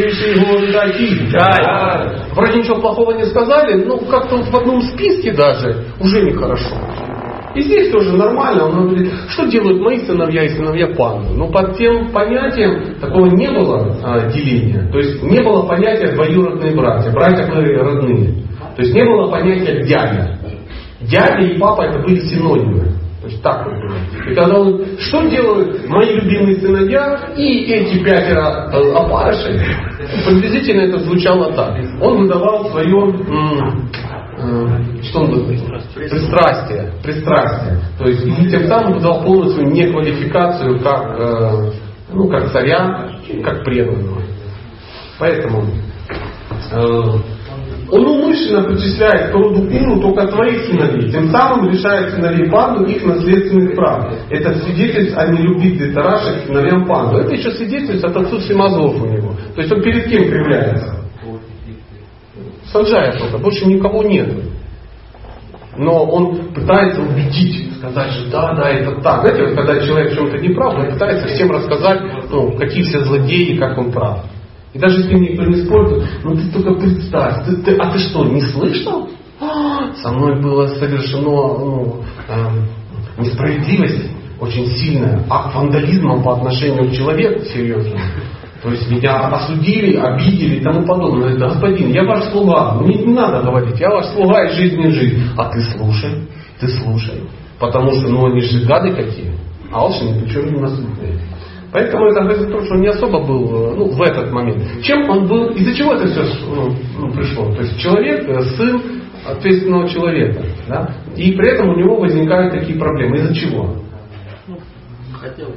да, вроде ничего плохого не сказали, но как-то в одном списке даже уже нехорошо. И здесь тоже нормально. Он говорит, что делают мои сыновья и сыновья панды? Но под тем понятием такого не было а, деления. То есть не было понятия двоюродные братья. Братья были родные. То есть не было понятия дядя. Дядя и папа это были синонимы. То есть так вот было. И тогда он, что делают мои любимые сыновья и эти пятеро э, опарышей? Приблизительно это звучало так. Он выдавал свое... М- что он говорит? Пристрастие. Пристрастие. То есть и тем самым дал полную свою неквалификацию как, э, ну, как царя, как преданного. Поэтому э, он умышленно причисляет к роду Куру только своих сыновей, тем самым лишает сыновей Панду их наследственных прав. Это свидетельство о нелюбви Дритараши к сыновьям Панду. Это еще свидетельствует от отсутствия мозгов у него. То есть он перед кем кривляется? Санджая только, больше никого нет. Но он пытается убедить, сказать, что да, да, это так. Знаете, вот когда человек в чем-то не прав, он пытается всем рассказать, ну, какие все злодеи и как он прав. И даже если никто не спорит, ну ты только представь, ты, ты, а ты что, не слышал? А, со мной было совершено ну, э, несправедливость очень сильная, акт вандализма по отношению к человеку, серьезно. То есть меня осудили, обидели и тому подобное. Господин, я ваш слуга, мне не надо говорить, я ваш слуга из жизни жизнь. А ты слушай, ты слушай. Потому что, ну, они же гады какие. Алчные, причем не насытные. Поэтому это говорит о том, что он не особо был, ну, в этот момент. Чем он был, из-за чего это все ну, пришло? То есть человек, сын ответственного человека. Да? И при этом у него возникают такие проблемы. Из-за чего? Хотел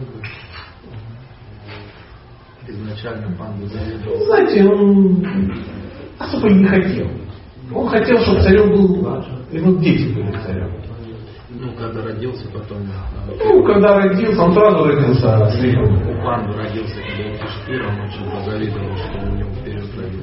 изначально Панду завидовал. Знаете, он особо и не хотел. Он хотел, чтобы царем был, и вот дети были царем. Ну, когда родился, потом... Ну, когда родился, он сразу родился слепым. У Панду родился, когда Юдхиштхира, он очень позавидовал, что у него вперед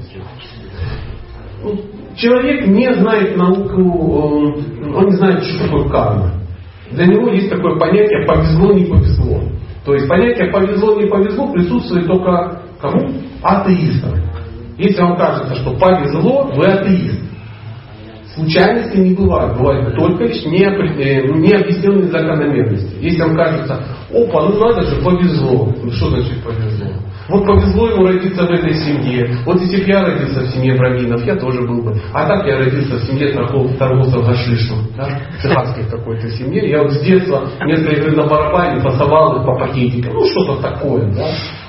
родился. Человек не знает науку, он не знает, что такое карма. Для него есть такое понятие «повезло, не повезло». То есть понятие «повезло, не повезло» присутствует только кому? Атеистам. Если вам кажется, что повезло, вы атеист. Случайности не бывает. Бывают только лишь необъясненные закономерности. Если вам кажется, опа, ну надо же, повезло. Ну что значит повезло? Вот повезло ему родиться в этой семье. Вот если бы я родился в семье браминов, я тоже был бы. А так я родился в семье торговцев, торговцев гашишем. Да? Цыганской какой-то семье. Я вот с детства вместо игры на барабане фасовал их по пакетикам. Ну что-то такое. Да?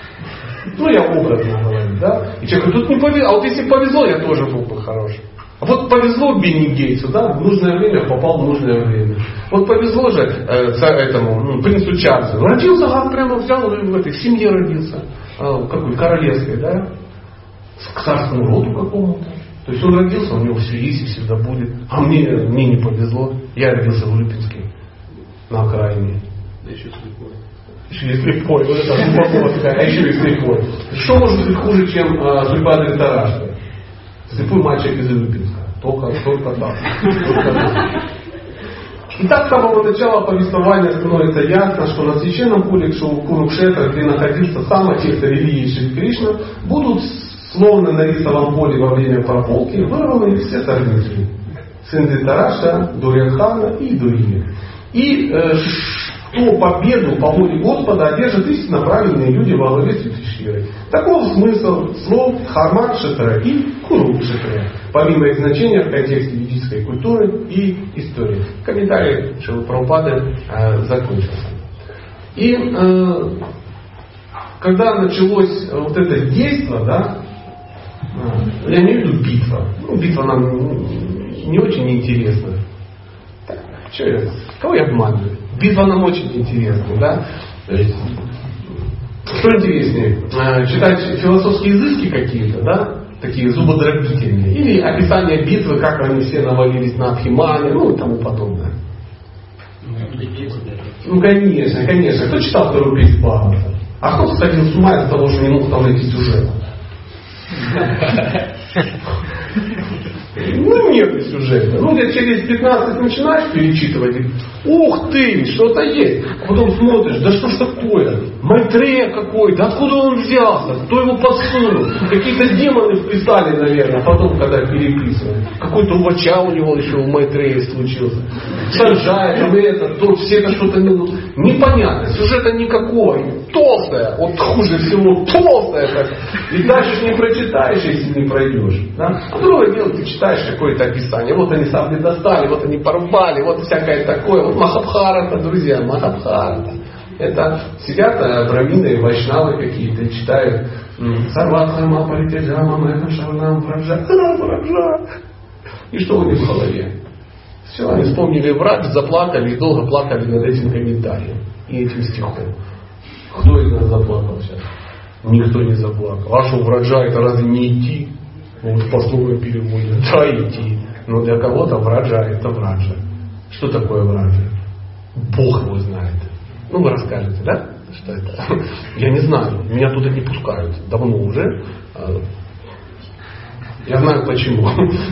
Ну я образно говорю. Да? И человек говорит, тут не повезло. А вот если повезло, я тоже был бы хороший. А вот повезло Бенни Гейтсу, да, в нужное время попал в нужное время. Вот повезло же э, этому ну, принцу Чарльзу. Родился, а прямо взял и в этой в семье родился. Э, какой королевской, да? К царскому роду какому-то. То есть он родился, у него все есть и всегда будет. А мне, мне не повезло. Я родился в Улипинске, на окраине. Да еще слепой. Еще и слепой. Вот это глубоко, а еще и слепой. Что может быть хуже, чем э, судьба Дритараши? Слепой мальчик из Улипинска. Только, только так. Только так. И так с самого начала повествования становится ясно, что на священном поле Курукшетра, где находился сам отец религии Шри Кришна, будут словно на рисовом поле во время прополки вырваны все сорняки. Сын Дритараша, Дурьядхана и другие. И э, что победу по воле Господа одержат истинно правильные люди во главе с Юдхиштхирой. Таков смысл слов Дхармакшетра и Курукшетра, помимо их значения в контексте ведической культуры и истории. Комментарий Шрилы Прабхупады э, закончился. И э, когда началось вот это действие, да, э, я не имею в виду битва. Ну, битва нам не очень интересно. Так, что я, кого я обманываю? Битва нам очень интересна, да? То есть, что интереснее, читать философские изыски какие-то, да? Такие зубодробительные. Или описание битвы, как они все навалились на Абхимане, ну и тому подобное. Ну, конечно, конечно. Кто читал вторую песню Бхагавата? А кто сходил с ума из-за того, что не мог там найти сюжет? Ну, нет сюжета. Ну, где через пятнадцать начинаешь перечитывать, ух ты, что-то есть. А потом смотришь, да что ж такое? Майтрея какой-то, откуда он взялся? Кто его подсунул? Какие-то демоны вписали, наверное, а потом, когда переписывали. Какой-то увача у него еще в Майтрее случился. Санджай, там это, то, все это что-то непонятно. Сюжета никакого. Толстая, вот хуже всего толстая. Так. И дальше не прочитаешь, если не пройдешь. Да? А другое дело, ты читаешь какое-то описание. Вот они сабли достали, вот они порубали, вот всякое такое. Вот Махабхарата, друзья, Махабхарата. Это сидят брамины и вайшнавы какие-то, читают Сарватхама Паритяджама Мэха Шарнам Праджа Праджа. И что у них в голове? Все, они вспомнили врач, заплакали и долго плакали над этим комментарием и этим стихом. Кто из нас заплакал сейчас? Никто не заплакал. А что враджа это разве не идти? Вот по слову переводят. Да, идти. Но для кого-то враджа это враджа. Что такое враджа? Бог его знает. Ну, вы расскажете, да? Что это? Я не знаю. Меня туда не пускают. Давно уже. Я знаю почему.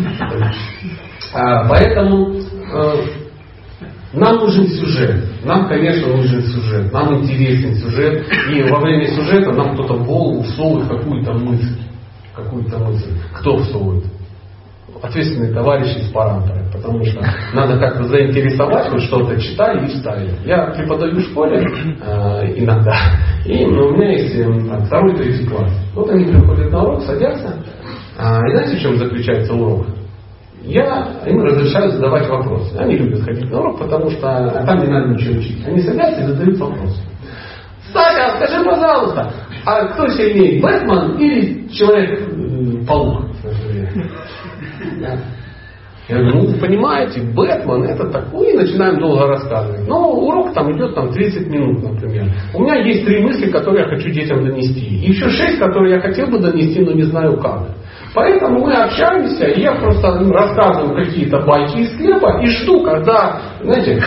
Поэтому нам нужен сюжет. Нам, конечно, нужен сюжет. Нам интересен сюжет. И во время сюжета нам кто-то в голову всовывает какую-то мысль. Какую-то мысль. Кто всовывает? Ответственные товарищи из парампоры. Потому что надо как-то заинтересовать, хоть что-то читали и вставили. Я преподаю в школе э, иногда. И ну, у меня есть там, второй, третий класс. Вот они приходят на урок, садятся. А, и знаете, в чем заключается урок? Я им разрешаю задавать вопросы. Они любят ходить на урок, потому что там не надо ничего учить. Они садятся и задают вопросы. Саша, скажи, пожалуйста, а кто сильнее, Бэтмен или Человек-паук? Я говорю, ну вы понимаете, Бэтмен это такой, и начинаем долго рассказывать. Но урок там идет там, тридцать минут, например. У меня есть три мысли, которые я хочу детям донести. И еще шесть, которые я хотел бы донести, но не знаю как. Поэтому мы общаемся, и я просто рассказываю какие-то байки из хлеба и жду, когда, знаете,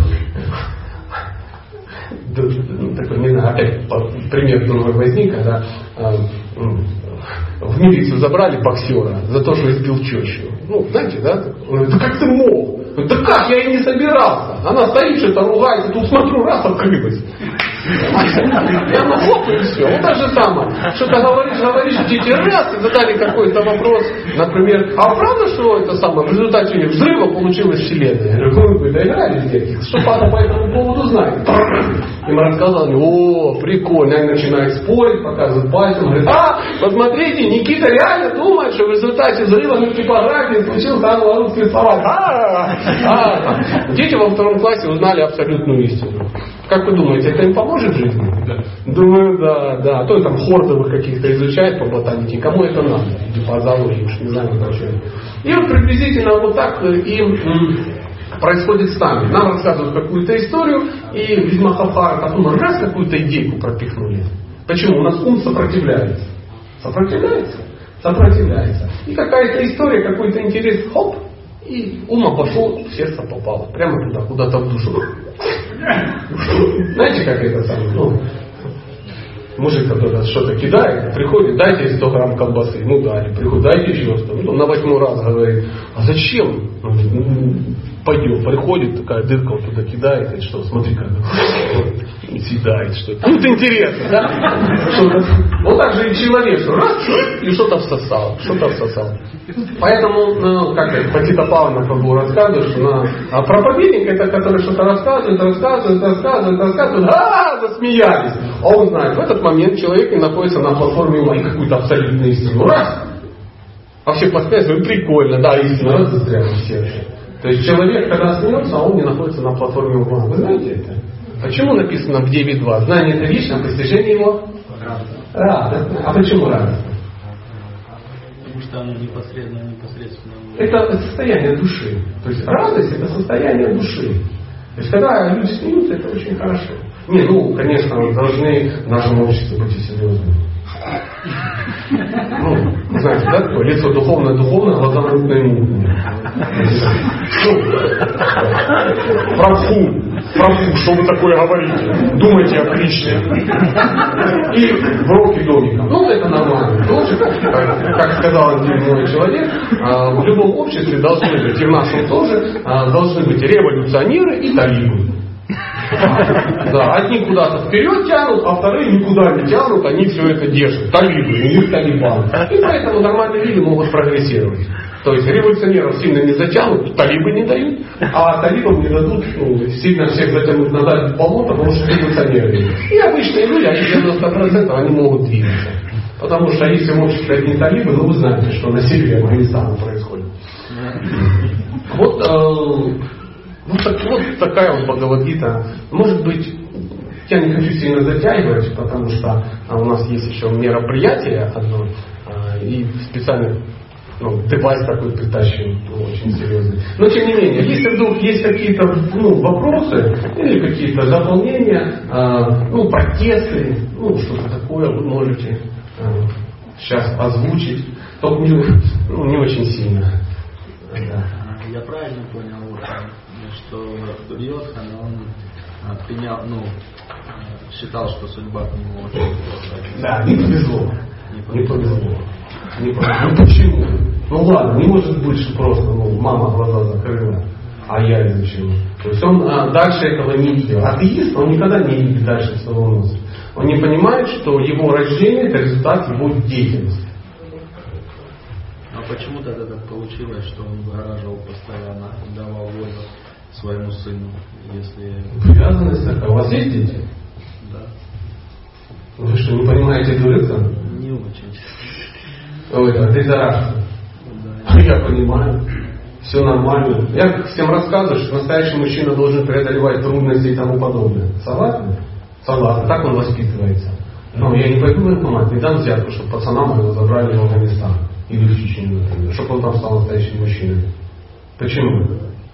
такой, не знаю, опять пример другой возник, когда в милицию забрали боксера за то, что избил тещу. Ну, знаете, да? Он говорит, да как ты мог? Да как, я и не собирался. Она стоит, что-то ругается, тут смотрю, раз открылась. Я на хоп и все. Вот так же самое. Что-то говоришь, говоришь, дети раз, и задали какой-то вопрос, например, а правда, что это самое, в результате взрыва получилась вселенная? Я говорю, вы доигрались, дети? Что папа по этому поводу знает? Им рассказал, о, прикольно. Они начинают спорить, показывают пальцем, говорят, а, посмотрите, Никита реально думает, что в результате взрыва на типографии случился англо-русский словарь. А, а. Дети во втором классе узнали абсолютную истину. Как вы думаете, это им поможет в жизни? Да. Думаю, да, да. А то там хордовых каких-то изучают по ботанике. Кому это надо? Или по зоологии, уж не знаю, зачем. И вот приблизительно вот так и происходит с нами. Нам рассказывают какую-то историю, и из Махабхарата потом раз какую-то идейку пропихнули. Почему? У нас ум сопротивляется. Сопротивляется? Сопротивляется. И какая-то история, какой-то интерес, хоп, и ум обошел, в сердце попало. Прямо туда, куда-то в душу. Знаете, как это самое? Ну, мужик, который что-то кидает, приходит, дайте сто грамм колбасы. Ну дали, приходит, дайте еще сто. Ну, на восьмой раз говорит, а зачем? Ну, пойдем, приходит, такая дырка вот туда кидает, и что, смотри, как и съедает что-то. Ну, это интересно, да? Что-то. Вот так же и человек, что раз, и что-то всосал, что-то всосал. Поэтому, ну, как это, Патита Павловна Прабху рассказывает, что на, а проповедник это, который что-то рассказывает, рассказывает, рассказывает, рассказывает, а засмеялись. А он знает, в этот момент человек не находится на платформе ума и какую-то абсолютную истину. Раз! А все посмеялись, ну прикольно, да, истина, раз застряла в сердце. То есть человек, когда смеется, а он не находится на платформе ума. Вы знаете это? Почему написано в девять два? Знание это вещь, а постижение его? Радостно. А почему радостно? что оно непосредственно, непосредственно... Это состояние души. То есть радость это состояние души. То есть когда люди смеются, это очень хорошо. Не, ну, конечно, мы должны в нашем обществе быть серьезными. Ну, знаете, да, такое лицо духовное-духовное, глаза мутные-мутные. Ну, профу, профу, что вы такое говорите? Думайте о Кришне. И в руки домиком. Ну, это нормально. Тоже, как, как сказал один мой человек, в любом обществе должны быть, и в нашем тоже, должны быть революционеры и талибы. Да, одни куда-то вперед тянут, а вторые никуда не тянут, они все это держат. Талибы, у них талибан. И поэтому нормальные люди могут прогрессировать. То есть революционеров сильно не затянут, талибы не дают, а талибам не дадут ну, сильно всех затянуть назад в болото, потому что революционеры. И обычные люди, они девяносто процентов они могут двигаться. Потому что если в обществе одни талибы, ну вы знаете, что на севере Афганистана происходит. Вот э, Ну, так, вот такая вот Бхагавад-гита. Может быть, я не хочу сильно затягивать, потому что а, у нас есть еще мероприятие одно, а, и специально ну, девайс такой притащен, ну, очень серьезный. Но тем не менее, если вдруг есть какие-то ну, вопросы или какие-то дополнения, а, ну, протесты, ну, что-то такое, вы можете а, сейчас озвучить, только не, ну, не очень сильно. Да. Я правильно понял, что Дурьодхан, он принял, ну, считал, что судьба к нему очень плохая. Да, не повезло. Не повезло. Не повезло. Ну почему? Ну ладно, не может быть, что просто ну, мама глаза закрыла, а я изучил. То есть он а, дальше этого не видел. Атеист, он никогда не видит дальше своего носа. Он не понимает, что его рождение это результат его деятельности. А почему тогда так получилось, что он выгораживал постоянно, давал волю своему сыну, если... Привязанность такая. У вас есть дети? Да. Вы что, не понимаете дурака? Не очень. Ой, а ты зарашка. Да. Я понимаю. Все нормально. Я всем рассказываю, что настоящий мужчина должен преодолевать трудности и тому подобное. Согласны? Согласны. Так он воспитывается. Но я не пойду в военкомат, не дам взятку, чтобы пацанам его забрали в Афганистан. Или в Чечню, например, чтобы он там стал настоящим мужчиной. Почему?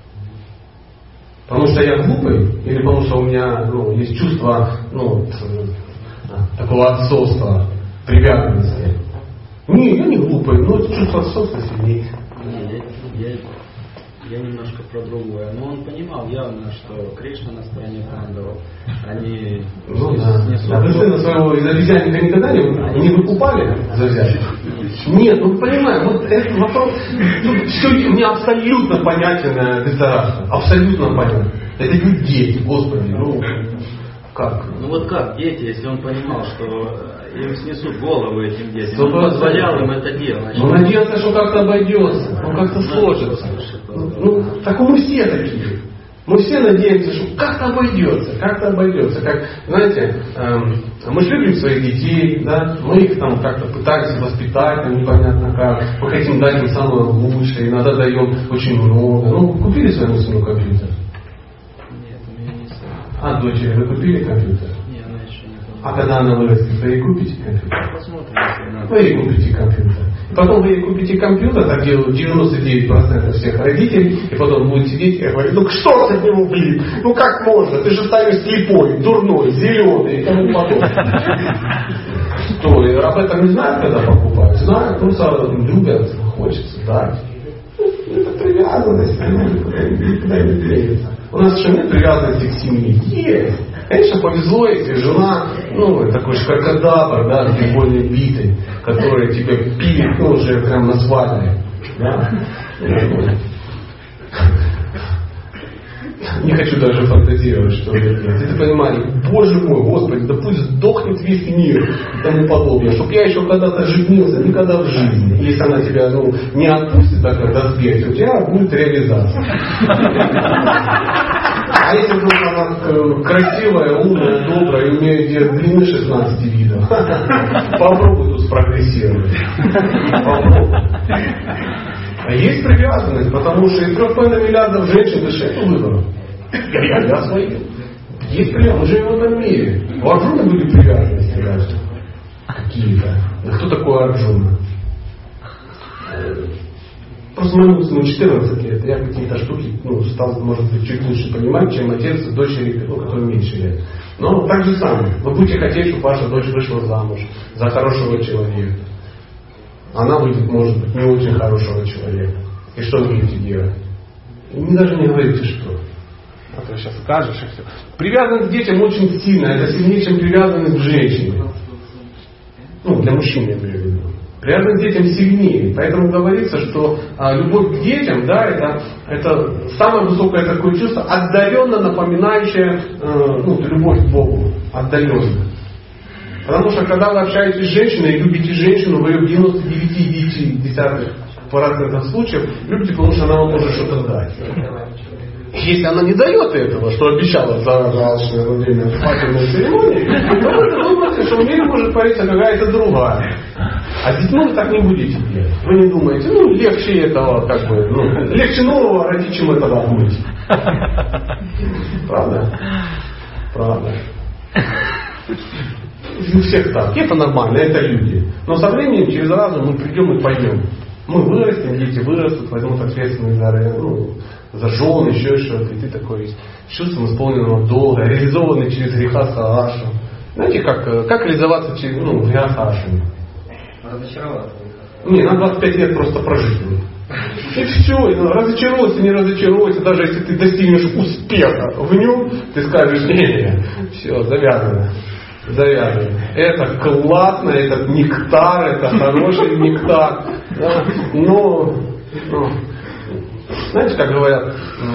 Потому что я глупый? Или потому что у меня ну, есть чувство ну, такого отцовства, привязанности? Не, я не глупый, но чувство отцовства сильнее. Не, я, я, я немножко про другое. Но он понимал явно, что Кришна на стороне пандавов. Они ну, да. А вы сына своего из обезьянника никогда не, не выкупали за взятку? Нет, ну понимаю, вот этот вопрос, тут все у меня абсолютно понятен дезорация. Абсолютно понятно. Это не дети, Господи, ну как? Ну вот как дети, если он понимал, что им снесут головы этим детям, он позволял им это делать. Ну надеялся, что как-то обойдется, ну как-то сложится. Ну, так мы все такие. Мы все надеемся, что как-то обойдется, как-то обойдется. Как, знаете, эм, мы же любим своих детей, да? Мы их там как-то пытаемся воспитать, там непонятно как. Мы хотим дать им самое лучшее, иногда даем очень много. Ну, купили своему сыну компьютер? Нет, у меня не сын. А дочери, вы купили компьютер? Нет, она еще не купила. А когда она вырастет, вы ей купите компьютер? Посмотрим, если надо. Вы ей купите компьютер. И потом вы ей купите компьютер, так делают девяносто девять процентов всех родителей, и потом будет сидеть и говорить, ну что с этим, блин, ну как можно, ты же станешь слепой, дурной, зеленый и тому подобное. Что, и об этом не знают, когда покупают? Знают, ну любят, хочется дать. Это привязанность, она никуда не движется. У нас еще нет привязанности к семье. Есть. Конечно, повезло, если жена, ну, такой шкаркадабр, да, с бейсбольной битой, которая тебя пилит, ну, уже прям на свадьбе. Да? Не хочу даже фантазировать, что это делать. И ты понимаешь, Боже мой, Господи, да пусть сдохнет весь мир и тому подобное. Чтоб я еще когда-то женился, никогда в жизни. Если она тебя ну, не отпустит, так когда сбегать, у тебя будет реализация. А если вдруг она красивая, умная, добрая и умеет делать длины шестнадцати видов, попробуй тут спрогрессировать. Попробуй. А есть привязанность, потому что из трех с половиной миллиардов женщин это шесть выборов. Я, я свою. Есть привязанность, мы живем в этом мире. У Арджуна были привязанности даже. Какие-то. Да кто такой Арджуна? просто моему сыну четырнадцать лет, я какие-то штуки, ну, стал, может быть, чуть лучше понимать, чем отец дочери, ну, который меньше лет. Но так же самое. Вы будете хотеть, чтобы ваша дочь вышла замуж за хорошего человека. Она выйдет, может быть, не очень хорошего человека. И что вы будете делать? И мне даже не говорите, что. А то сейчас скажешь и все. Привязанность к детям очень сильно. Это сильнее, чем привязанность к женщине. Ну, для мужчин я имею в виду. Привязанность к детям сильнее. Поэтому говорится, что а, любовь к детям, да, это, это самое высокое такое чувство, отдаленно напоминающее э, ну, любовь к Богу. Отдаленно. Потому что когда вы общаетесь с женщиной и любите женщину, вы ее в девяносто девять целых девять десятых процента случаев любите, потому что она вам может что-то дать. Если она не дает этого, что обещала за во время свадебной церемонии, то вы думаете, что в мире может появиться какая-то другая. А с детьми вы так не будете делать. Вы не думаете, ну легче этого, как бы, ну, легче нового родить, чем этого отмыть. Правда? Правда. У всех так. Это нормально, это люди. Но со временем, через разум мы придем и пойдем. Мы вырастем, дети вырастут, возьмут ответственность за, ну, за жен, еще что-то. И ты такой с чувством исполненного долга, реализованный через греха Саашу. Знаете, как, как реализоваться через ну, греха Саашу? Разочароваться. Не, на двадцать пять лет просто прожить. И все, разочаруйся, не разочаруйся, даже если ты достигнешь успеха в нем, ты скажешь, не-не, все, завязано. Завязано. Это классно, это нектар, это хороший нектар. Да? Но, но, знаете, как говорят,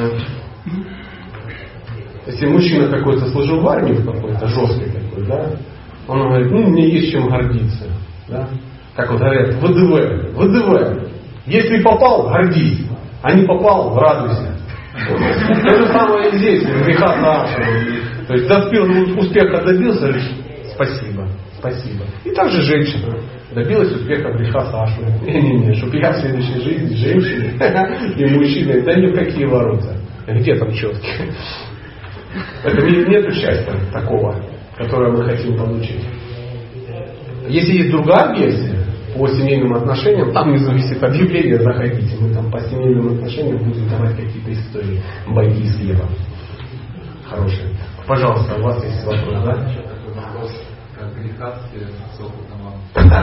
если мужчина какой-то служил в армии какой-то, жесткий такой, да, он говорит, ну, мне есть чем гордиться. Да? Как вот говорят, ВДВ, ВДВ. Если попал, гордись. А не попал, радуйся. То же самое и здесь, греха Саашу. То есть добился успеха, добился, спасибо, спасибо. И также женщина добилась успеха греха Саашу. Не-не-не, чтобы я в следующей жизни женщиной и мужчиной, да ни в какие ворота. Где там четкие? Это нет счастья такого, которое мы хотим получить. Если есть другая версия по семейным отношениям, там внизу висит объявление, заходите. Мы там по семейным отношениям будем давать какие-то истории, байки с хлебом. Хорошие. Пожалуйста, у вас есть вопрос, да? Вопрос, как грехастие с опытом.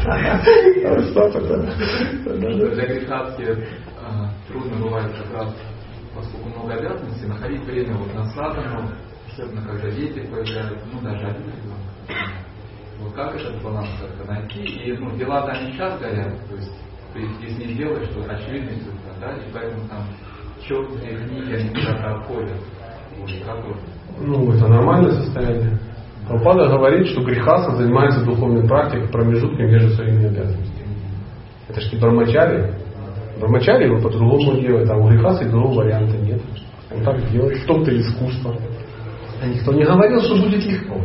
Для грехастия трудно бывает как раз, поскольку много обязанностей, находить время вот на садану, особенно когда дети появляются, ну даже один ребенок. Вот как этот баланс как-то найти? И ну, дела-то они сейчас горят, то есть ты если не делаешь, то очевидно результат, да? И поэтому там четкие книги, они куда-то отходят. Вот, как вот. Ну, это нормальное состояние. Прабхупада говорит, что грехаса занимается духовной практикой промежутки между своими обязанностями. Это же не брамачари. Брамачари его по-другому делает, а у грехаса и другого варианта нет. Он так делает, в том-то и искусство. А никто не говорил, что будет легко.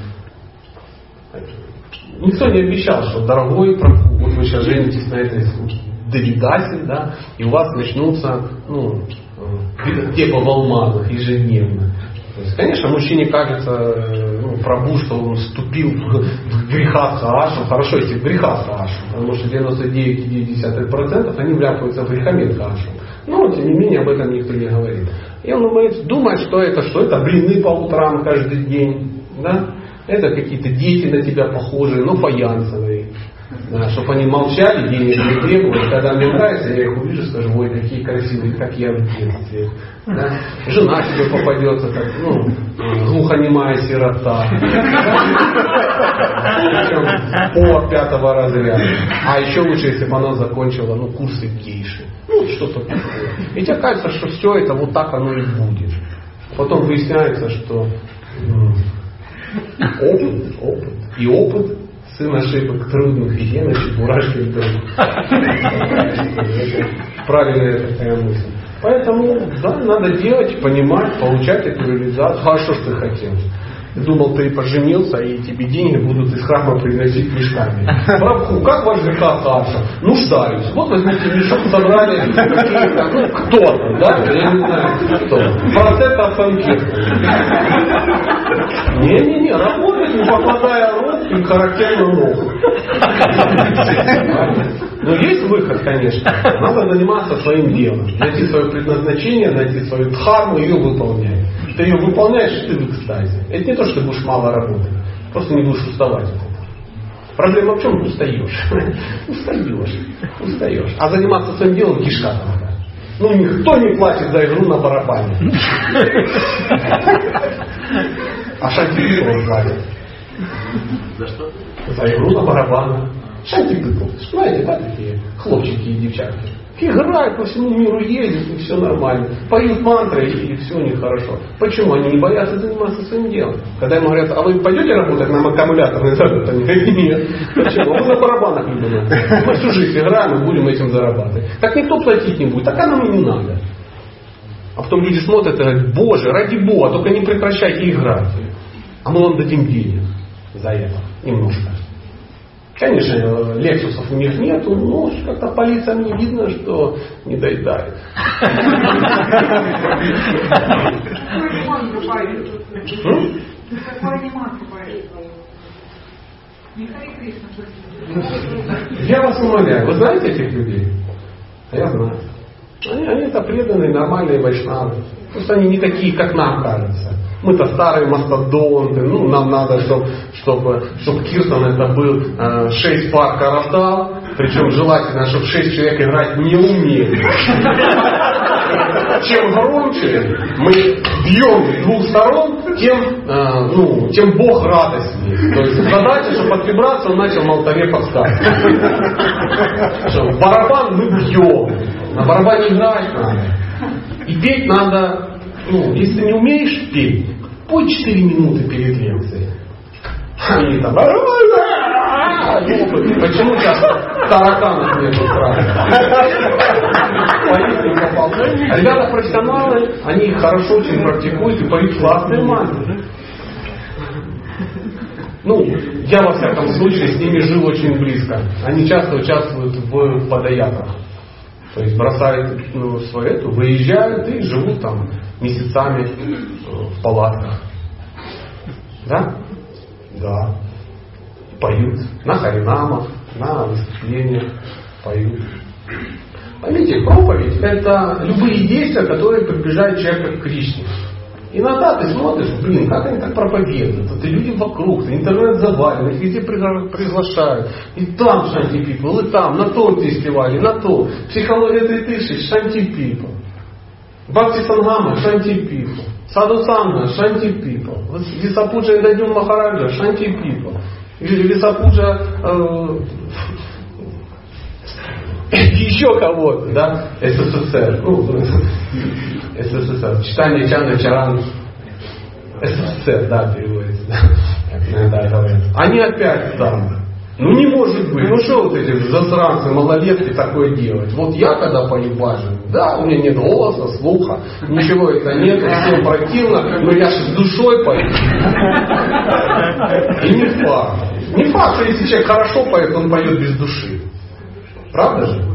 Никто не обещал, что дорогой Прабху, вот вы сейчас женитесь на этой Давидасе, да, и у вас начнутся, ну, типа в алмазах ежедневно. То есть, конечно, мужчине кажется, ну, Прабху, что он вступил в греха Саашу. Хорошо, если в греха Саашу, потому что девяносто девять целых девять десятых процента они вляпываются в грехомет Саашу. Но, тем не менее, об этом никто не говорит. И он думает, думает, что это, что это блины по утрам каждый день, да? Это какие-то дети на тебя похожие, но фаянсовые. Да, чтобы они молчали, денег не требовали. Когда мне нравится, я их увижу, скажу, ой, какие красивые, как я в детстве. Да? Жена тебе попадется, как, ну, глухонемая сирота. По пятого разряда. А еще лучше, если бы она закончила, ну, курсы гейши. Ну, что-то такое. И тебе кажется, что все это вот так оно и будет. Потом выясняется, что опыт, опыт. И опыт сын ошибок трудных, и ена чебурашки вдруг. Правильная такая мысль. Поэтому, да, надо делать, понимать, получать эту реализацию. А что ж ты хотел? Думал, ты поженился, и тебе деньги будут из храма приносить мешками. Прабху, как ваш ЖК Саша? Нуждаюсь. Вот возьмите мешок, собрали ну, кто-то, да? Я не знаю, кто. Процент от санкета. Не-не-не, работать, не покладая рук и характерно ног. Но есть выход, конечно. Надо заниматься своим делом. Найти свое предназначение, найти свою дхарму и ее выполнять. Ты ее выполняешь, и ты в экстазе. Это не то, что ты будешь мало работать. Просто не будешь уставать. Проблема в чем? Устаешь. Устаешь. Устаешь. А заниматься своим делом кишка надо. Ну, никто не платит за игру на барабане. А Шантипипл платит. За что? За игру на барабанах. Шантипипл. Знаете, да, такие хлопчики и девчатки. Играют, по всему миру ездят, и все нормально. Поют мантры, и все у них хорошо. Почему? Они не боятся заниматься своим делом. Когда им говорят, а вы пойдете работать на аккумуляторной завод? Они говорят, нет. Почему? Мы на барабанах не будем. Мы всю жизнь играем и будем этим зарабатывать. Так никто платить не будет, так а нам и не надо. А потом люди смотрят и говорят, Боже, ради Бога, только не прекращайте играть. А мы вам дадим денег за это. Немножко. Конечно, лексусов у них нету, но как-то по лицам не видно, что не доедает. Я вас умоляю, вы знаете этих людей? А я знаю. Они, они это преданные, нормальные вайшнавы. Просто они не такие, как нам кажется. Мы-то старые мастодонты, ну, нам надо, чтобы, чтобы, чтобы Киртан это был э, шесть пар каратал, причем желательно, чтобы шесть человек играть не умели. Чем громче мы бьем с двух сторон, тем, э, ну, тем Бог радостнее. То есть задача, чтобы от вибрации он начал на алтаре подсказывать. В барабан мы бьем, на барабане играть надо. И петь надо. Ну, если ты не умеешь петь, пой четыре минуты перед лекцией. Они там... Почему сейчас тараканов нету сразу? Ребята профессионалы, они хорошо очень практикуют и поют классные мантры. Ну, я во всяком случае с ними жил очень близко. Они часто участвуют в подаятах. То есть бросают ну, свою эту, выезжают и живут там месяцами в палатках. Да? Да. Поют. На харинамах, на выступлениях поют. Поймите, проповедь это любые действия, которые приближают человека к Кришне. Иногда ты смотришь, блин, как они так проповедуют. Это люди вокруг, интернет завален, их везде приглашают. И там Шантипипл, и там, на том фестивале, на том. Психология две тысячи, Шантипипл. Бхакти Сангама, Шантипипл. Саду Санга, Шантипипл. Висапуджа Эдадюм Махараджа, Шантипипл. Висапуджа э, еще кого-то, да, СССР. Ну, СССР. Читание Чана Чаран. СССР, да, переводится. Да, говорят. Они опять там. Ну не может быть. Ну что вот эти засранцы, малолетки такое делать? Вот я когда пою баджан, да, у меня нет голоса, слуха, ничего это нет, всем противно, но я же с душой пою. И не факт. Не факт, что если человек хорошо поет, он поет без души. Правда же?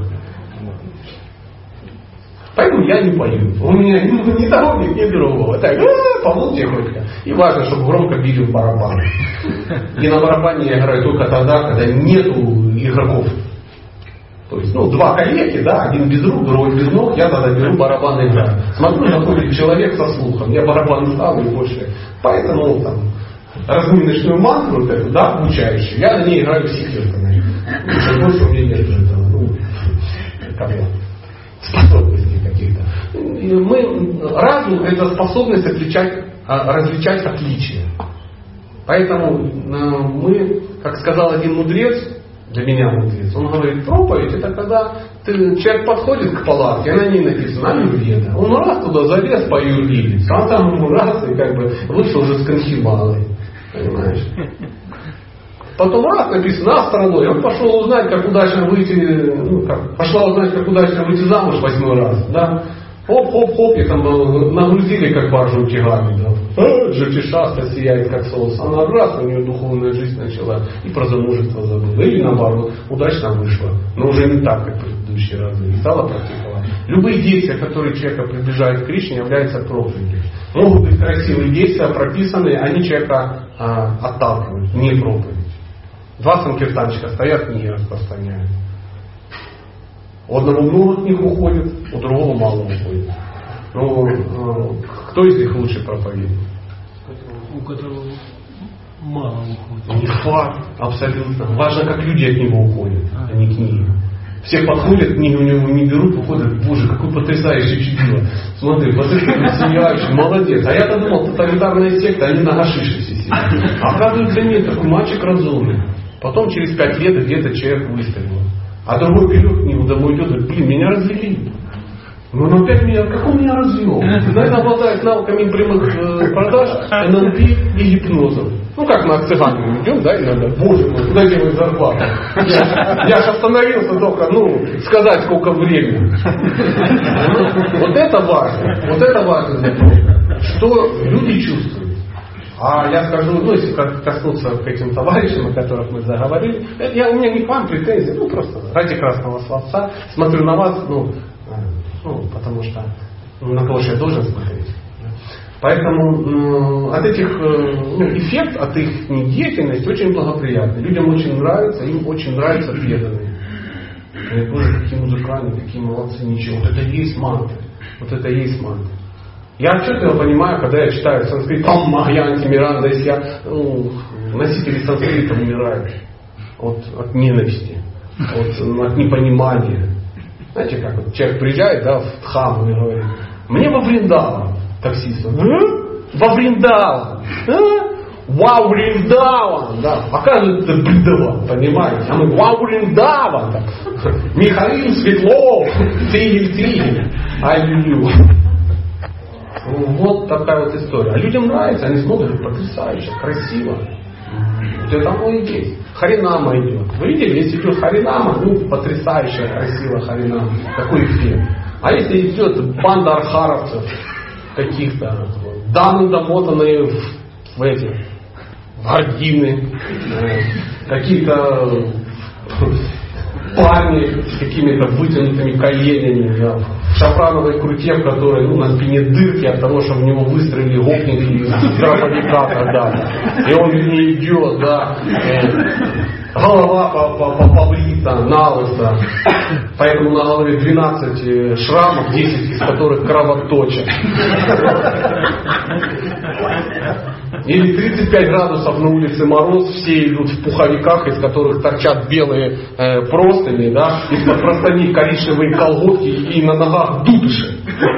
Поэтому я не пою. У меня ни того, ни другого. Так, помолчи только. И важно, чтобы громко били в барабан. И на барабане я играю только тогда, когда нету игроков. То есть, ну, два коллеги, да, один без рук, другой без ног, я тогда беру барабан и играю. Смотрю, заходит человек со слухом, я барабан ставлю и больше. Поэтому там разминочную мантру, да, обучающую, я на ней играю психирками. Больше у меня нет этого, ну, как бы, способностей каких-то. Мы, разум это способность отличать, различать отличия. Поэтому мы, как сказал один мудрец, для меня мудрец, он говорит, проповедь это когда ты, человек подходит к палатке, а на ней написано Аюрведа. Он раз туда залез по аюрведе, а там ему раз и как бы вышел уже с конхибалой. Понимаешь? Потом раз написано астрология, он пошел узнать, как удачно выйти, ну, как, пошла узнать, как удачно выйти замуж восьмой раз, да? Хоп-хоп-хоп, и там нагрузили, как баржу тягами, да? а, джатишаста сияет как солнце. Она раз, у нее духовная жизнь начала, и про замужество забыла. Или наоборот, удачно вышла, но уже не так, как в предыдущие разы, и стала практиковать. Любые действия, которые человека приближают к Кришне, являются проповедью. Могут быть красивые действия, прописанные, они человека а, отталкивают, не проповедь. Два санкиртанчика стоят, книги распространяют. У одного много книг уходит, у другого мало уходит. Ну, кто из них лучше проповедует? У которого мало уходит. Не факт, абсолютно. Важно, как люди от него уходят, а не книги. Все подходят, книги у него не берут, уходят. Боже, какой потрясающий чудило. Смотри, потрясающий, сияющий, молодец. А я-то думал, тоталитарная секта, они на гашише все сидят. А оказывается, нет, такой мальчик разумный. Потом через пять лет где-то человек выставил. А другой берет книгу, домой идет, говорит, блин, меня развели. Ну, он опять меня, как он меня развел? Наверное, обладает навыками прямых э, продаж, эн эл пи и гипнозом. Ну, как мы к цыганам идем, да, иногда, боже мой, куда делать зарплату? Я, я же остановился только, ну, сказать, сколько времени. Вот это важно, вот это важно для того, что люди чувствуют. А я скажу, ну, если коснуться к этим товарищам, о которых мы заговорили, я, у меня не к вам претензий, ну, просто ради красного словца, смотрю на вас, ну, ну потому что, ну, на кого же я должен смотреть. Поэтому ну, от этих, ну, эффект от их деятельности очень благоприятный. Людям очень нравится, им очень нравятся преданные. Говорят, боже, какие музыканты, какие молодцы, ничего. Вот это и есть мантра. Вот это и есть мантра. Я отчетливо понимаю, когда я читаю санскрит, там Махаянти, Миранда, если я, ну, носители санскрита умирают от, от ненависти, от, от непонимания. Знаете, как вот человек приезжает, да, в Дхаму и говорит, мне во Вриндаван, таксист, во Вриндаван, вау, Вриндаван, да, оказывается, это Бриндаван, понимаете, а мы вау, Вриндаван, Михаил Светлов, Тигель, Тигель, ай-ю-ю. Вот такая вот история. А людям нравится, они смотрят, потрясающе, красиво. Вот это оно и есть. Харинама идет. Вы видели, если идет Харинама, ну, потрясающая, красивая Харинама. Такой эффект. А если идет банда архаровцев, каких-то, дамы домотанные в, в эти, в гардины, э, какие-то парни с какими-то вытянутыми коленями, да, в шафрановой круте, в которой, ну, на спине дырки от того, что в него выстрелили гопники из дробовика тогда. И он не идет, да. Э, голова побрита, налыса. Поэтому на голове двенадцать шрамов, десять из которых кровоточат. Или тридцать пять градусов на улице мороз, все идут в пуховиках, из которых торчат белые э, простыни, да, из-под простыней коричневые колготки и на ногах дудыши.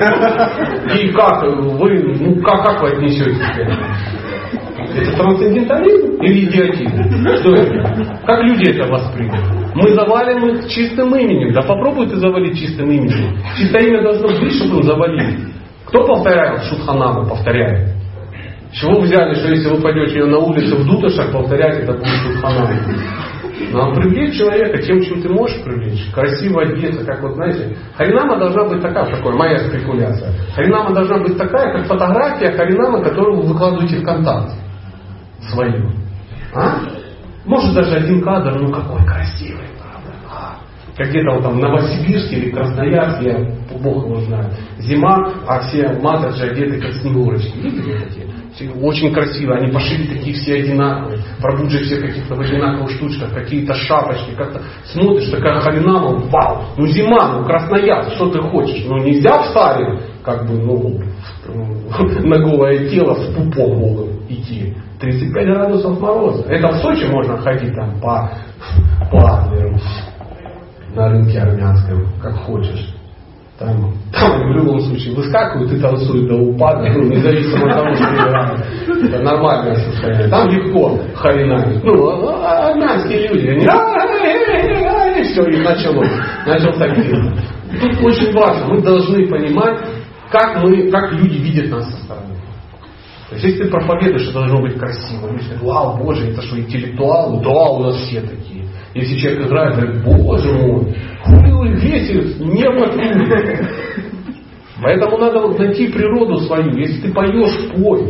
И как вы, ну как, как вы отнесетесь к этому? Это трансцендентализм или идиотизм? Что это? Как люди это восприняли? Мы завалим их чистым именем. Да попробуй ты завалить чистым именем. Чистое имя должно быть, чтобы он завалил. Кто повторяет Шутханаму? Повторяет. Чего вы взяли, что если вы пойдете ее на улицу в дутошах, повторять, это будет Шутханаму? Но привлечь человека тем, чем ты можешь привлечь. Красиво одеться, как вот, знаете, Харинама должна быть такая, такая моя спекуляция. Харинама должна быть такая, как фотография Харинамы, которую вы выкладываете в контакт свою. А? Может даже один кадр, ну какой красивый, правда. А? Как где-то вот там в Новосибирске или Красноярске, я, Бог его знает, зима, а все матаджи одеты как снегурочки. Видели такие? Очень красиво, они пошли такие все одинаковые, пробуджи все каких-то в одинаковых штучках, какие-то шапочки, как-то смотришь, такая Харинама, вау, ну зима, ну Красноярск, что ты хочешь, ну нельзя в саре, как бы, ну, на голое тело с пупом голым идти, тридцать пять градусов мороза, это в Сочи можно ходить там по, по Адлеру, на рынке армянском, как хочешь. Там, там в любом случае выскакивают и танцуют до упада, ну, независимо от того, что играют. Это нормальное состояние. Там легко харинамить. Ну, армянские люди, они, и все, и началось. Начался фильм. Тут очень важно, мы должны понимать, как, мы, как люди видят нас со стороны. То есть, если ты проповедуешь, это должно быть красиво. Если, вау, боже, это что, интеллектуалы? Да, у нас все такие. Если человек играет, говорит, боже мой, хуй весит, небо тут. Поэтому надо вот найти природу свою. Если ты поешь, пой.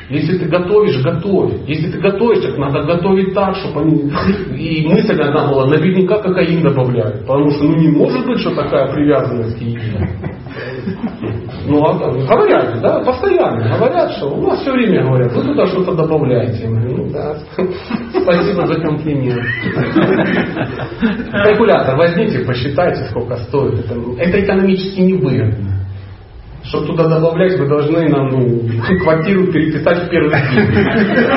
Если ты готовишь, готовь. Если ты готовишь, так надо готовить так, чтобы они... И мысль одна была, наверняка кокаин добавляют. Потому что ну не может быть, что такая привязанность к еде. Ну, а, говорят, да, постоянно говорят, что у нас все время говорят, вы туда что-то добавляете. Я говорю, ну да, спасибо за комплимент. Калькулятор возьмите, посчитайте, сколько стоит. Это, это экономически невыгодно. Чтобы туда добавлять, вы должны нам ну, квартиру переписать в первый день.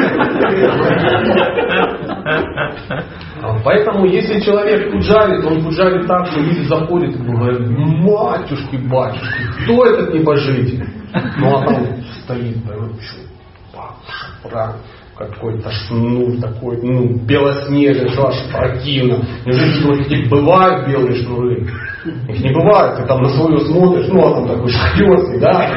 Поэтому, если человек пуджарит, он пуджарит так, что люди заходят и говорят, матюшки, батюшки, кто этот небожитель? Ну а там стоит, шапра, какой-то шнур такой, ну, белоснежный, что аж противно. Неужели что таких бывают белые шнуры? Их не бывает, ты там на свою смотришь, ну а там такой шахтерский, да?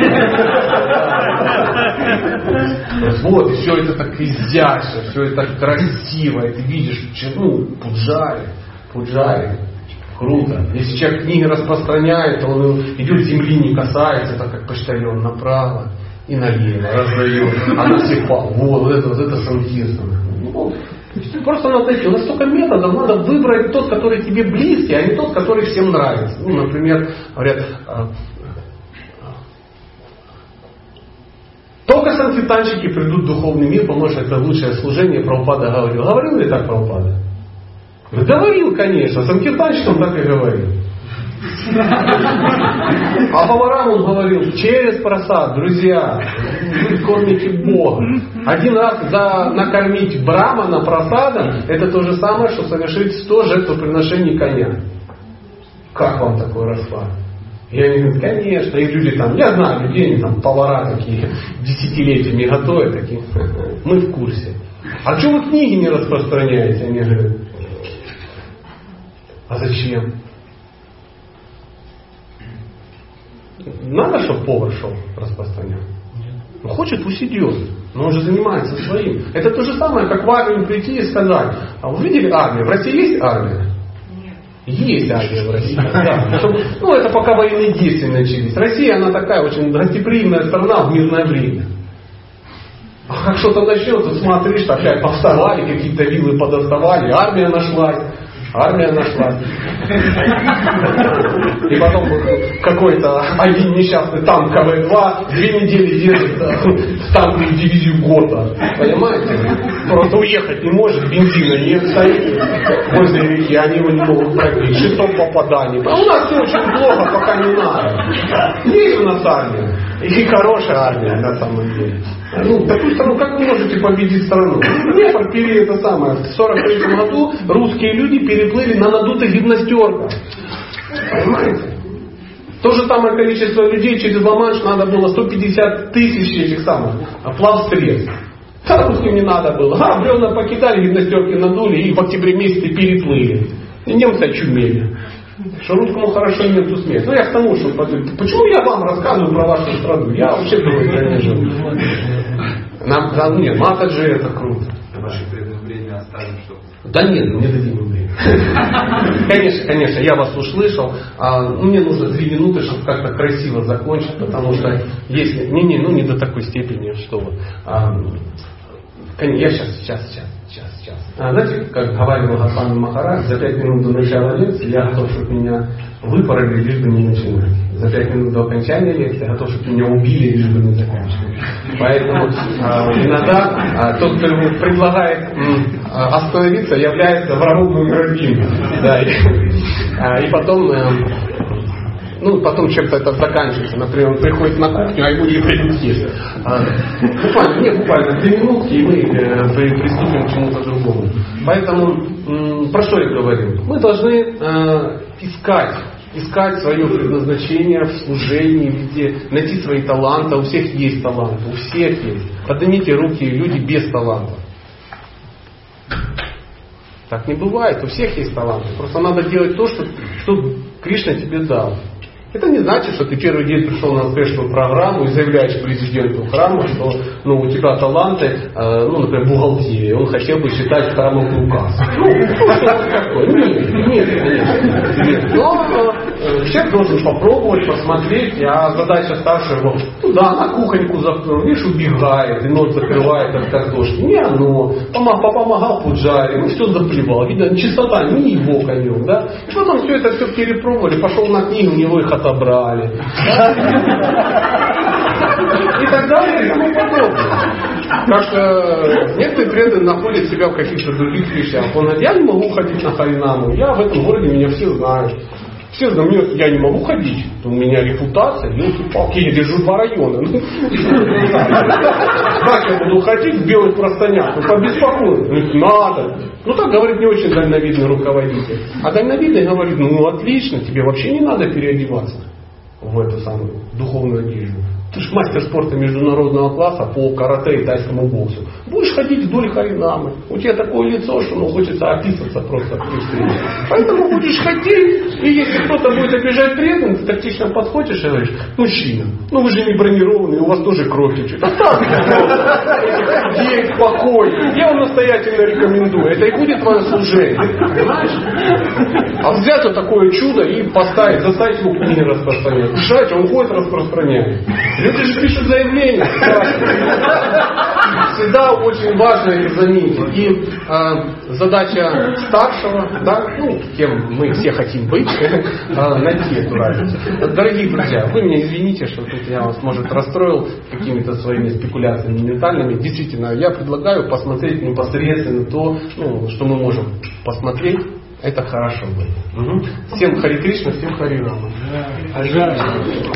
Вот, и все это так изящно, все это красиво, и ты видишь, ну, пуджари, пуджари, круто. Если человек книги распространяет, то он идет земли не касается, так как почтальон направо и налево раздает, а на всех пал. Вот, вот это, вот это санкирство. Ну, просто надо найти. У нас столько методов, надо выбрать тот, который тебе близкий, а не тот, который всем нравится. Ну, например, говорят, только санкиртанщики придут в духовный мир, потому что это лучшее служение. Прабхупада говорил. Говорил ли так Прабхупада? Говорил, конечно. Санкиртанщикам так и говорил. А поварам он говорил, через просад, друзья, вы кормите Бога. Один раз за накормить брамана просадом, это то же самое, что совершить сто жертвоприношений коня. Как вам такой расклад? И они говорят, конечно, и люди там, я знаю людей, они там повара такие, десятилетиями готовят, такие, мы в курсе. А что вы книги не распространяете? Они говорят, а зачем? Надо, чтобы повар шел распространял. Ну, хочет, пусть идет. Но он же занимается своим. Это то же самое, как в армию прийти и сказать, а вы видели армию? В России есть армия? Есть армия в России. Да. Ну, это пока военные действия начались. Россия, она такая очень гостеприимная страна в мирное время. А как что-то начнется, смотришь, опять повставали, какие-то виллы подоставали, армия нашлась. Армия нашлась. И потом какой-то один несчастный танк ка вэ два две недели держит в танковую дивизию ГОТА. Понимаете? Просто уехать не может, бензина нет, стоит возле реки, они его не могут пробить. шестьсот попаданий. А у нас все очень плохо, пока не надо. Есть у нас армия. И хорошая армия на самом деле. Ну, такую страну, как вы можете победить страну? Днепр пере, это самое, в сорок третьем году русские люди переплыли на надутых гимнастерках. Понимаете? То же самое количество людей через Ла-Манш надо было сто пятьдесят тысяч этих самых плавсредств. А русским не надо было. А, бревна покидали, гимнастерки надули и в октябре месяце переплыли. И немцы очумели. Что русскому хорошо немцу смех. Ну я к тому, что почему я вам рассказываю про вашу страну? Я вообще в другой стране живу. Нам, да, нет, Матаджи это круто. Ваше время оставим, что... Да нет, не дадим им время. Конечно, конечно, я вас услышал. А, ну, мне нужно две минуты, чтобы как-то красиво закончить, потому что если... Не-не, ну не до такой степени, что вот. А, я сейчас, сейчас, сейчас, сейчас, сейчас. А, знаете, как говорил Госвами Махарадж, за пять минут до начала лекции я готов, чтобы меня выпороли, лишь бы не начинать. За пять минут до окончания лекции я готов, чтобы меня убили, лишь бы не заканчивать. Поэтому а, иногда а, тот, кто предлагает м, остановиться, является врагом номер один. Да, и, а, и потом... А, Ну, потом чем-то это заканчивается. Например, он приходит на кухню, а ему не придут есть. А, буквально, нет, буквально две минутки, и мы э, приступим к чему-то другому. Поэтому, м, про что я говорю? Мы должны э, искать, искать свое предназначение в служении, везде, найти свои таланты. У всех есть таланты, у всех есть. Поднимите руки, люди без талантов. Так не бывает, у всех есть таланты. Просто надо делать то, что, что Кришна тебе дал. Это не значит, что ты первый день пришел на успешную программу и заявляешь президенту храма, что ну, у тебя таланты, э, ну, например, бухгалтерия, он хотел бы считать храмовый указ. Ну, что-то такое. Нет, нет, конечно. Нет. Но э, человек должен попробовать, посмотреть, а задача старшего, ну да, на кухоньку запрыл, видишь, убегает, и нос закрывает от картошки. Не оно. Помогал Пуджаре, ну все заплевал. Видно, чистота не его конек, да. И потом все это все перепробовали, пошел на книгу, у него их отобрали. И так далее, и тому подобное. Так что некоторые преданные находят себя в каких-то других вещах. Он говорит, я не могу ходить на Харинаму, я в этом городе, меня все знают. Все знают, я не могу ходить, у меня репутация, елки-палки, я держу два района. Как я буду ходить в белых простынях? Ну, побеспокоить. Надо. Ну, так говорит не очень дальновидный руководитель. А дальновидный говорит, ну, отлично, тебе вообще не надо переодеваться в эту самую духовную одежду. Ты же мастер спорта международного класса по карате и тайскому боксу. Будешь ходить вдоль Харинамы. У тебя такое лицо, что ну, хочется описаться просто при встрече. Поэтому будешь ходить, и если кто-то будет обижать преданных, ты тактично подходишь и говоришь, мужчина, ну вы же не бронированные, у вас тоже кровь течет. Оставьте этих покой. Я вам настоятельно рекомендую. Это и будет твое служение. Понимаешь? А взять вот такое чудо и поставить, заставить его книги распространять. Жать, он ходит распространяет. Люди же пишут заявления. Всегда очень важно их заметить. И э, задача старшего, да, ну, кем мы все хотим быть, э, найти эту разницу. Дорогие друзья, вы меня извините, что тут я вас, может, расстроил какими-то своими спекуляциями ментальными. Действительно, я предлагаю посмотреть непосредственно то, ну, что мы можем посмотреть. Это хорошо будет. Угу. Всем Хари Кришна, всем Хари Рама.